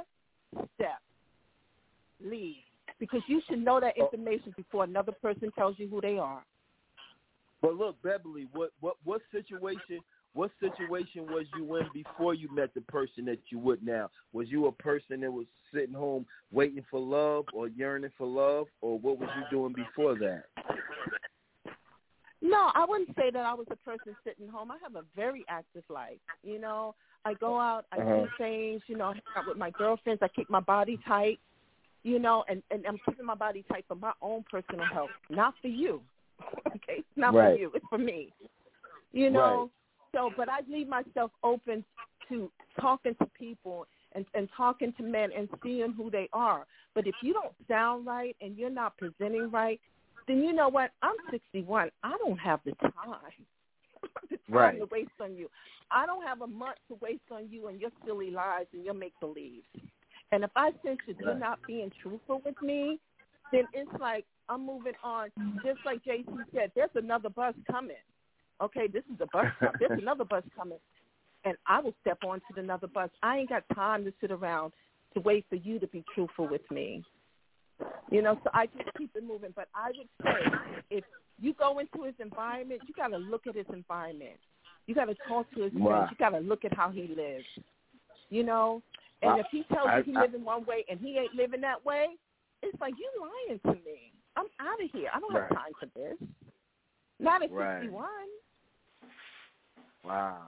leave. Because you should know that information before another person tells you who they are. But look, Beverly, what situation was you in before you met the person that you would now? Was you a person that was sitting home waiting for love or yearning for love, or what was you doing before that? No, I wouldn't say that I was a person sitting home. I have a very active life. You know, I go out, I do things, you know, I hang out with my girlfriends, I keep my body tight, you know, and I'm keeping my body tight for my own personal health, not for you. Okay? It's not for you. It's for me. You know? So, but I leave myself open to talking to people and talking to men and seeing who they are. But if you don't sound right and you're not presenting right, then you know what? I'm 61. I don't have the time. To waste on you. I don't have a month to waste on you and your silly lies and your make-believe. And if I sense that you're not being truthful with me, then it's like I'm moving on. Just like JC said, there's another bus coming. Okay, this is a bus stop. There's another bus coming. And I will step on to another bus. I ain't got time to sit around to wait for you to be truthful with me. You know, so I just keep it moving. But I would say if you go into his environment, you got to look at his environment. You got to talk to his friends. You got to look at how he lives. You know, and if he tells you he's living one way and he ain't living that way, it's like, you lying to me. I'm out of here. I don't have time for this. Not at 61. Wow.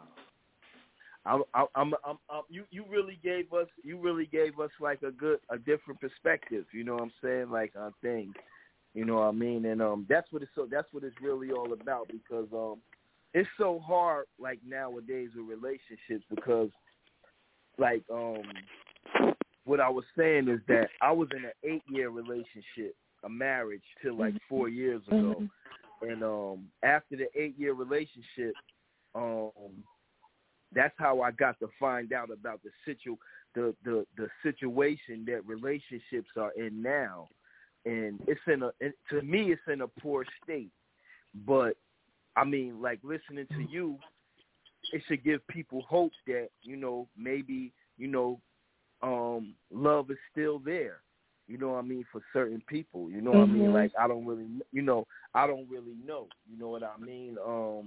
You really gave us like a different perspective. You know what I'm saying? Like on things. You know what I mean? And that's what it's really all about, because it's so hard like nowadays with relationships, because like what I was saying is that I was in an 8-year relationship, a marriage, till like 4 years ago. And after the 8-year relationship, that's how I got to find out about the situation that relationships are in now. And to me it's in a poor state. But I mean, like, listening to you, it should give people hope that, you know, maybe, you know, love is still there. You know what I mean, for certain people. You know what I mean? Like, I don't really know. You know what I mean?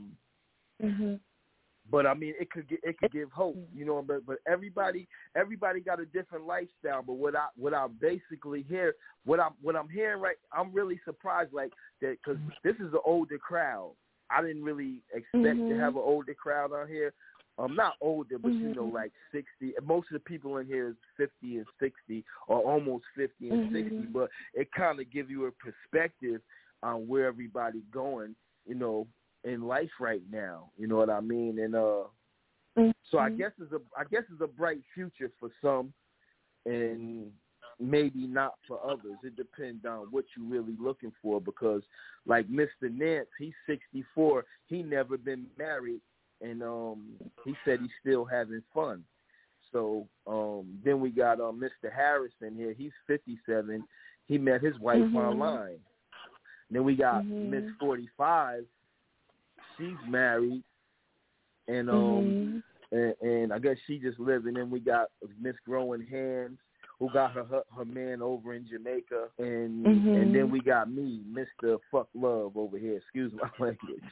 But I mean, it could give hope, you know. But everybody got a different lifestyle. But what I basically hear, what I'm hearing, right? I'm really surprised, like that, because this is an older crowd. I didn't really expect to have an older crowd on here. Not older, but you know, like 60. Most of the people in here is 50 and 60, or almost 50 and 60. But it kind of gives you a perspective on where everybody going, you know, in life right now. You know what I mean? And so I guess it's a bright future for some, and maybe not for others. It depends on what you're really looking for, because like Mr. Nance, he's 64. He never been married, and he said he's still having fun. So then we got Mr. Harrison here. He's 57. He met his wife online. Then we got Miss 45. She's married, and and I guess she just living. And then we got Miss Growing Hands, who got her man over in Jamaica, and then we got me, Mr. Fuck Love, over here. Excuse my language.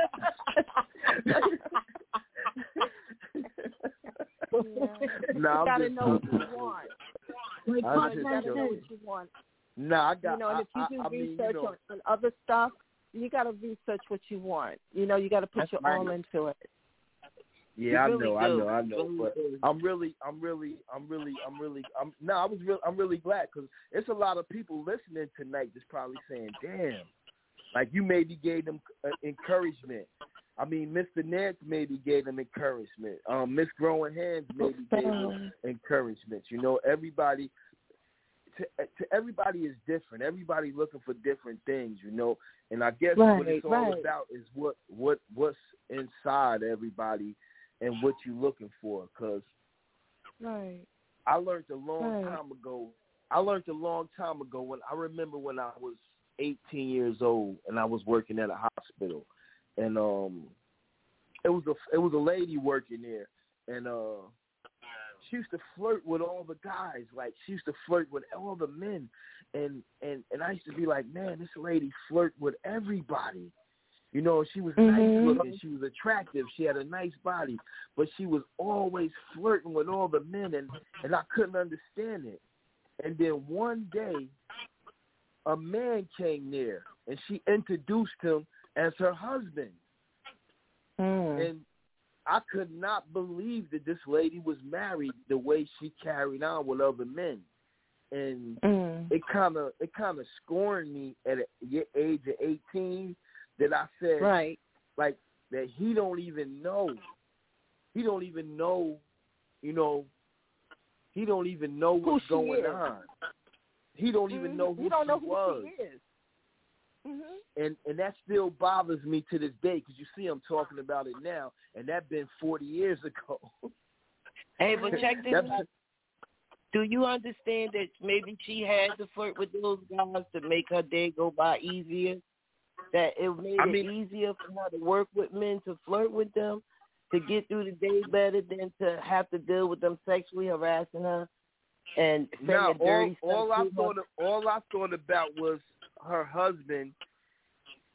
You gotta know what you want. You gotta know what you want. Nah, I got. You know, and if you do research on other stuff, you gotta research what you want. You know, you gotta put your all into it. Yeah, I know. But I'm really glad, because it's a lot of people listening tonight that's probably saying, "Damn, like you maybe gave them encouragement." I mean, Mr. Nance maybe gave them encouragement. Miss Growing Hands maybe gave them encouragement. You know, everybody. To everybody is different. Everybody looking for different things, you know. And I guess what it's all about is what's inside everybody and what you're looking for. Because I learned a long time ago. When I remember when I was 18 years old and I was working at a hospital, and it was a lady working there, and she used to flirt with all the guys. Like, she used to flirt with all the men. And I used to be like, man, this lady flirt with everybody. You know, she was nice looking. She was attractive. She had a nice body. But she was always flirting with all the men, and I couldn't understand it. And then one day, a man came near, and she introduced him as her husband. And I could not believe that this lady was married the way she carried on with other men, and it kind of scorned me at the age of 18 that I said, like, that he don't even know, you know, he don't even know what's going on. He don't even know who she was. She is. And that still bothers me to this day, because you see I'm talking about it now, and that been 40 years ago. Hey, but check this out. Do you understand that maybe she had to flirt with those guys to make her day go by easier? That it made it easier for her to work with men, to flirt with them, to get through the day better than to have to deal with them sexually harassing her and saying dirty stuff. All I thought about was her husband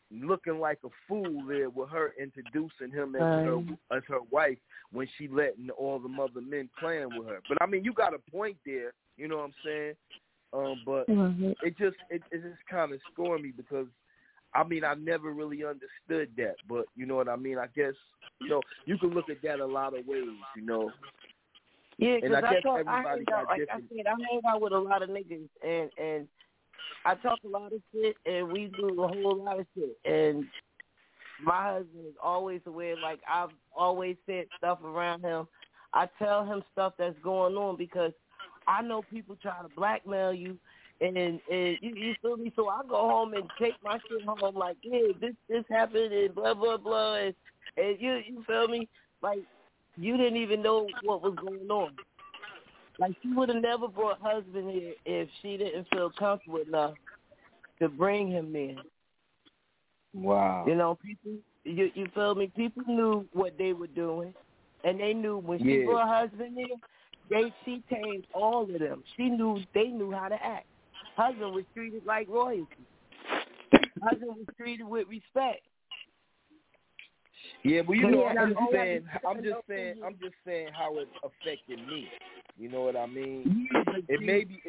looking like a fool there with her introducing him as her wife when she letting all the other men playing with her. But I mean, you got a point there. You know what I'm saying? But it just kind of scored me because I mean I never really understood that. But you know what I mean? I guess you can look at that a lot of ways. Yeah, and I guess everybody got different. I hang out with a lot of niggas and I talk a lot of shit, and we do a whole lot of shit. And my husband is always aware. Like, I've always said stuff around him. I tell him stuff that's going on because I know people try to blackmail you, and you feel me? So I go home and take my shit home like, yeah, this happened, and blah, blah, blah. And you feel me? Like, you didn't even know what was going on. Like, she would have never brought husband here if she didn't feel comfortable enough to bring him in. Wow. People, you feel me? People knew what they were doing, and they knew when she brought husband in, she tamed all of them. They knew how to act. Husband was treated like royalty. Husband was treated with respect. Yeah, but I'm just saying how it affected me. You know what I mean? It maybe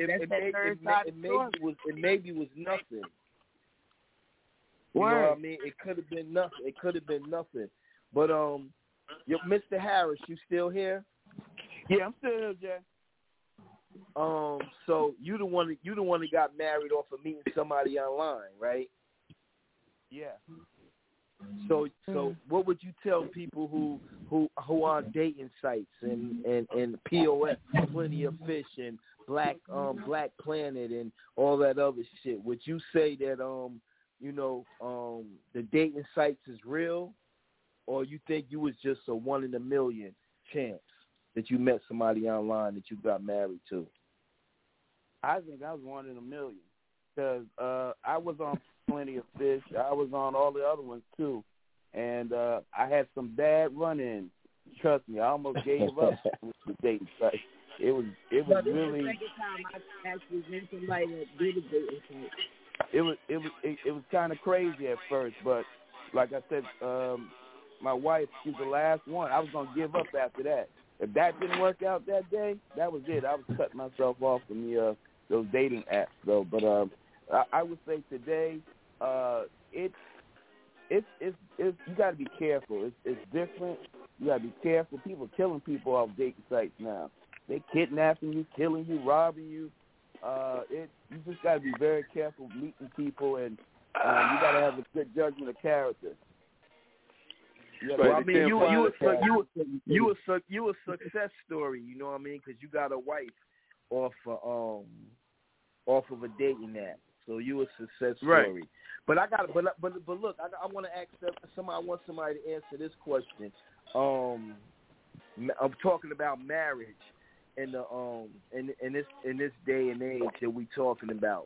was nothing. You know what I mean? It could have been nothing. But Mr. Harris, you still here? Yeah, I'm still here, Jay. So you the one that got married off of meeting somebody online, right? Yeah. So what would you tell people who are on dating sites and POF, Plenty of Fish and Black Planet and all that other shit? Would you say that the dating sites is real, or you think you was just a 1 in a million chance that you met somebody online that you got married to? I think I was 1 in a million because I was on Plenty of Fish. I was on all the other ones too, and I had some bad run-ins. Trust me, I almost gave up with the dating site. It was really. The second time I actually met somebody that did a dating site. It was kind of crazy at first, but like I said, my wife, she's the last one. I was gonna give up after that. If that didn't work out that day, that was it. I was cutting myself off from those dating apps, though. But I would say today, it's you got to be careful. It's different. You got to be careful. People are killing people off dating sites now. They kidnapping you, killing you, robbing you. You just got to be very careful meeting people, and you got to have a good judgment of character. Well, I mean, you a success story. You know what I mean? Because you got a wife off of a dating app. So you a success story. Right. But look, I want to ask somebody. I want somebody to answer this question. I'm talking about marriage in the in this day and age that we talking about.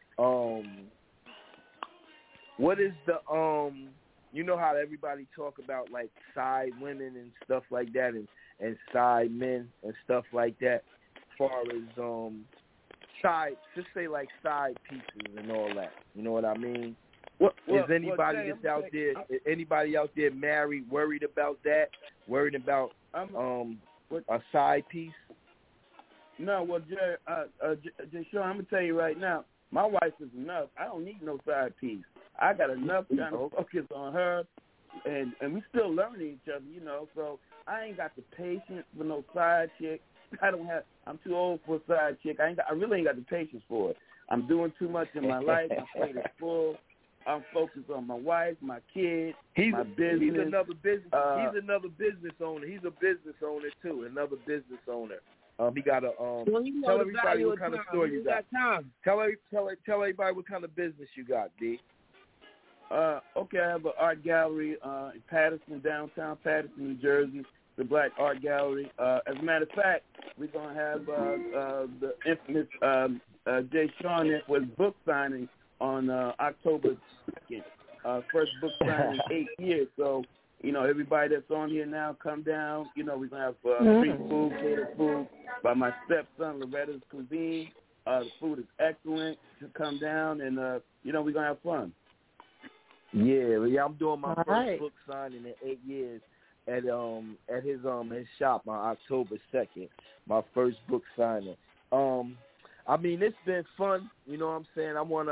What is the you know how everybody talk about like side women and stuff like that, and side men and stuff like that, as far as side, just say like side pieces and all that. You know what I mean? Is anybody that's out there? Is anybody out there married, worried about that? Worried about a side piece? No, well, Jay Sean, I'm gonna tell you right now, my wife is enough. I don't need no side piece. I got enough trying to focus on her, and we still learning each other, you know. So I ain't got the patience for no side chick. I'm too old for a side chick. I really ain't got the patience for it. I'm doing too much in my life. My plate is full. I'm focused on my wife, my kids, my business. He's another business. He's another business owner. He's a business owner too. Another business owner. He got a tell everybody what kind of store you got. Tell everybody what kind of business you got, D. Okay, I have an art gallery in Paterson, downtown Paterson, New Jersey. The Black Art Gallery. As a matter of fact, we're gonna have the infamous Jay Sean with book signing on October 2nd. First book signing in 8 years. So, you know, everybody that's on here now, come down. You know, we're going to have street food, catered food by my stepson, Loretta's Cuisine. The food is excellent. To come down and, you know, we're going to have fun. Yeah, I'm doing my first right. book signing in 8 years at his shop on October 2nd. My first book signing. I mean, it's been fun. You know what I'm saying? I wanna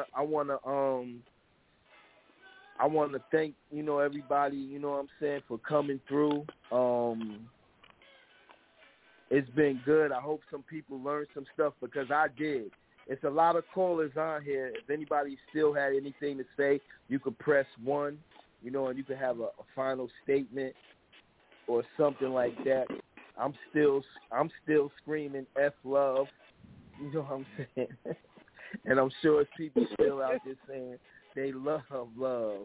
thank, you know, everybody, you know what I'm saying, for coming through. It's been good. I hope some people learned some stuff because I did. It's a lot of callers on here. If anybody still had anything to say, you could press 1, you know, and you could have a final statement or something like that. I'm still screaming F love. You know what I'm saying? And I'm sure it's people still out there saying they love love.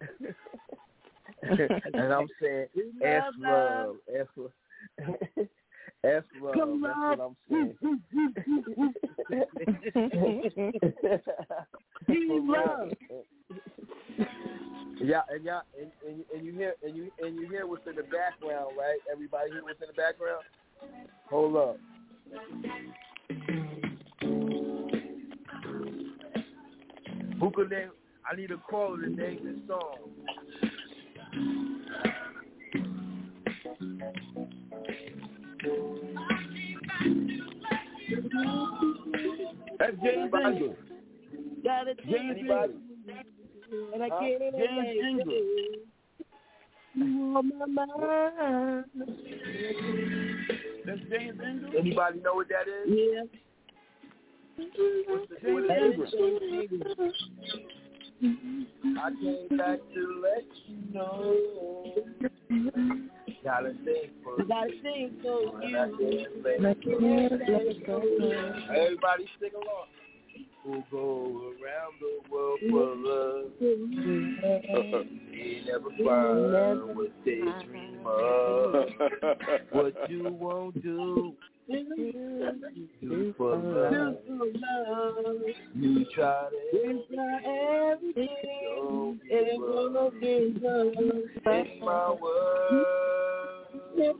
And I'm saying F love. F love. F love. Come That's on. what I'm saying. love. Yeah, and you hear what's in the background, right? Everybody hear what's in the background? Hold up. Who could name? I need a caller to name this song. That's James Ingram. Got it, Anybody? and I can't James Ingram. You on my mind. That's James Ingram. Anybody know what that is? Yeah. James Ingram. I came back to let you know. Gotta sing for you. Gotta sing for you. Everybody sing along. We'll go around the world for love. They never find what they dream of. What you won't do. Do for love. You try everything. It's my world.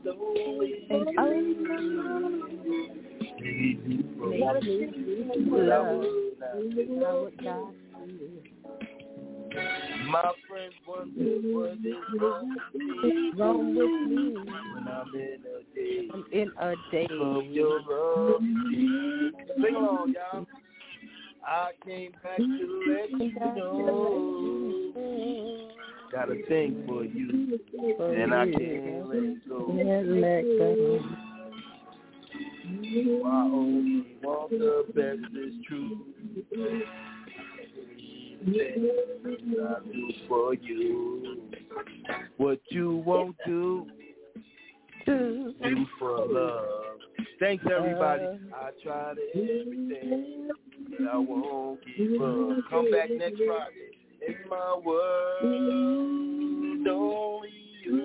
My friends wonder what is wrong with me when I'm in a day of your love. Sing along, y'all. I came back to let you know. Got a thing for you, and I can't let go. I only want the best, is true. I do for you what you won't do. Do for love. Thanks, everybody. I tried everything, but I won't give up. Come back next Friday. It's my world, only you.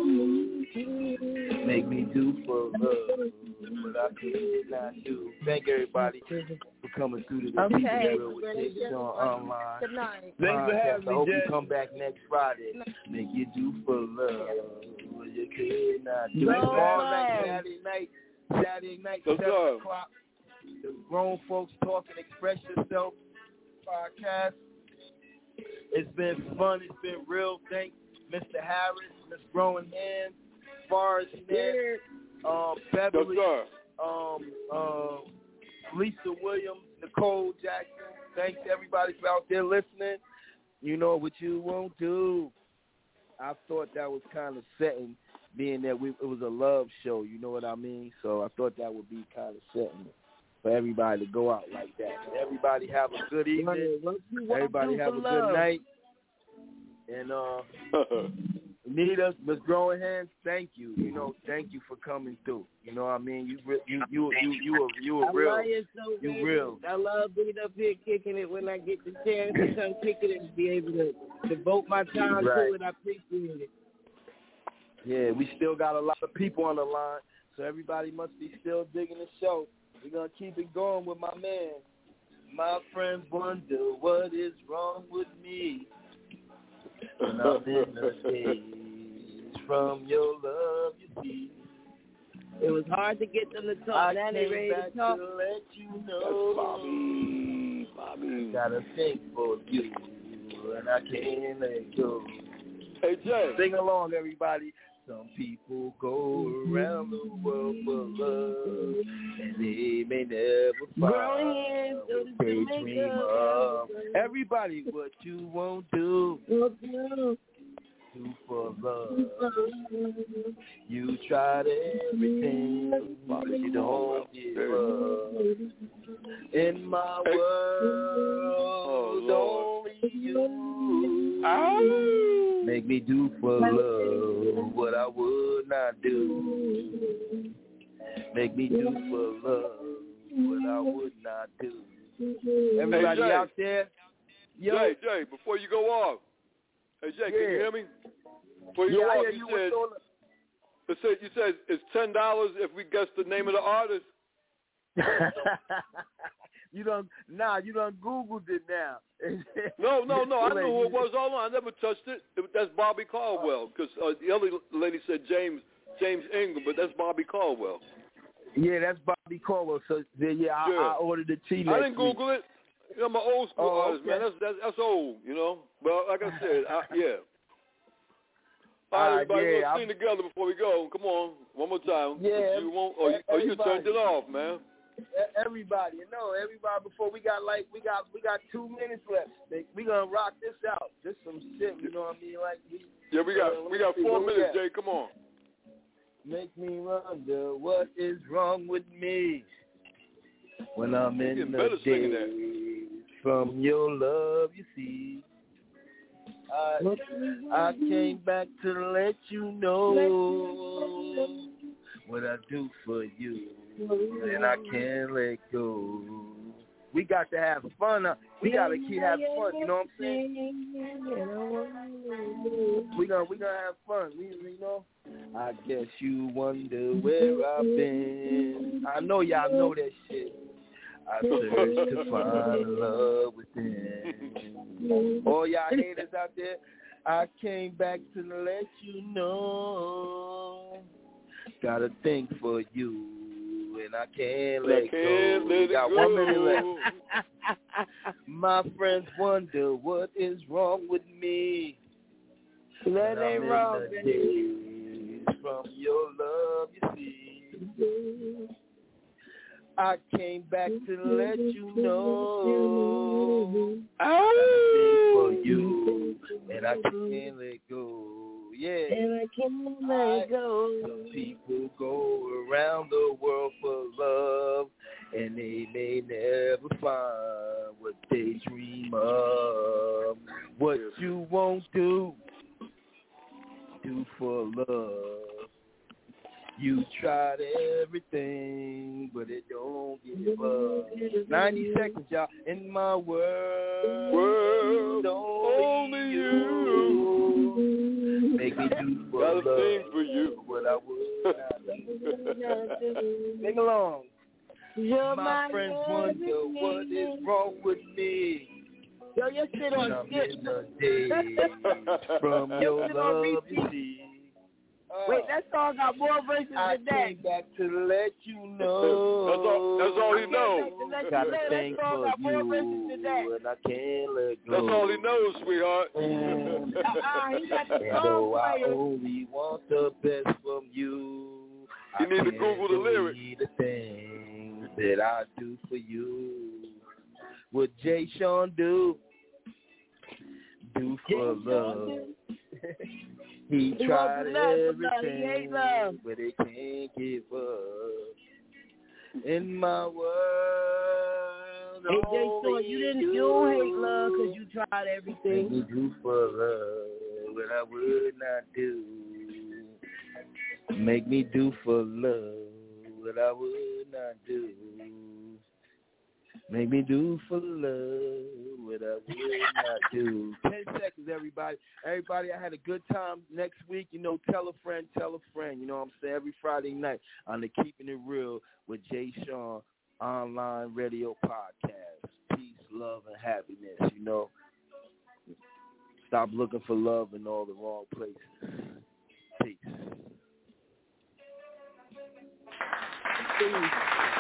Make me do for love what I could not do. Thank everybody for coming through to the Real with Jason online. Good night. Thanks for having me, I hope you Jay. come back next Friday. Make you do for love what you could not do. Thanks for Tomorrow having night, me. Saturday night, 7 o'clock. The Grown Folks Talk and Express Yourself podcast. It's been fun. It's been real. Thanks, Mr. Harris, Miss Growing Hands, Forrest Ned, Beverly, Lisa Williams, Nicole Jackson. Thanks everybody for out there listening. You know what you won't do. I thought that was kind of setting, being that it was a love show. You know what I mean? So I thought that would be kind of setting for everybody to go out like that. Everybody have a good evening. Everybody have a good night. And Nita, Miss Growing Hands, thank you. You know, thank you for coming through. You know what I mean? You were real. You real. I love being up here kicking it when I get the chance to come kicking it and be able to devote my time to it. I appreciate it. Yeah, we still got a lot of people on the line, so everybody must be still digging the show. We're going to keep it going with my man. My friends wonder what is wrong with me. And I'm in the days from your love, you see. It was hard to get them to talk. Now they ready to talk. To let you know, Bobby, got a thing for you. and I can't let go. Hey, Jay. Sing along, everybody. Some people go around the world for love, and they may never find what they dream of. Everybody, what you won't do for love. You tried everything, but you don't give up. In my world, only you make me do for love what I would not do. Make me do for love what I would not do. Everybody out there? Jay, before you go off. Hey, Jay, can you hear me? Before you go off, you said it's $10 if we guess the name of the artist. You done Googled it now. No. I know who it was all along. I never touched it. That's Bobby Caldwell, because the other lady said James Ingram, but that's Bobby Caldwell. Yeah, that's Bobby Caldwell. So I ordered the tea. I didn't Google it. I'm an old school artist, man. That's old, you know. But like I said, yeah. All right, everybody, we'll sing together before we go. Come on, one more time. Yeah. You won't, or you turned it off, man. Everybody, before we got 2 minutes left. We gonna rock this out. Just some shit, you know what I mean? Like we got 4 minutes, Jay. Come on. Make me wonder what is wrong with me when I'm in the days from your love. You see, I came back to let you know what I do for you. And I can't let go. We got to have fun. We got to keep having fun. You know what I'm saying? We gonna have fun. You know. I guess you wonder where I've been. I know y'all know that shit. I searched to find love within. All y'all haters out there, I came back to let you know. Got a thing for you. And I can't let go. We got 1 minute left. My friends wonder what is wrong with me. That ain't wrong. From your love, you see. I came back to let you know. I got a thing for you, and I can't let go. Yeah. And I can't let go. Some people go around the world for love, and they may never find what they dream of. What you won't do for love. You tried everything, but it don't give up. 90 seconds, y'all. In my world only you. Make me do for love for you what I would not do. Sing along. My friends wonder what is wrong with me. Yo, you sit on in the days from your love, you see. Wait, that song got more verses than that. I came back to let you know. That's all he knows. Got a thing for you, and I can't let go. That's all he knows, sweetheart. He got the and though I only want the best from you, you need to Google the lyrics. The things that I do for you. What Jay Sean do for love. He tried everything, but it can't give up. In my world, hey, Jay Sean, you don't hate love because you tried everything. Make me do for love what I would not do. Make me do for love what I would not do. Make me do for love what I would not do. 10 seconds, everybody. Everybody, I had a good time. Next week, tell a friend. You know what I'm saying? Every Friday night on the Keeping It Real with Jay Sean online radio podcast. Peace, love, and happiness, Stop looking for love in all the wrong places. Peace.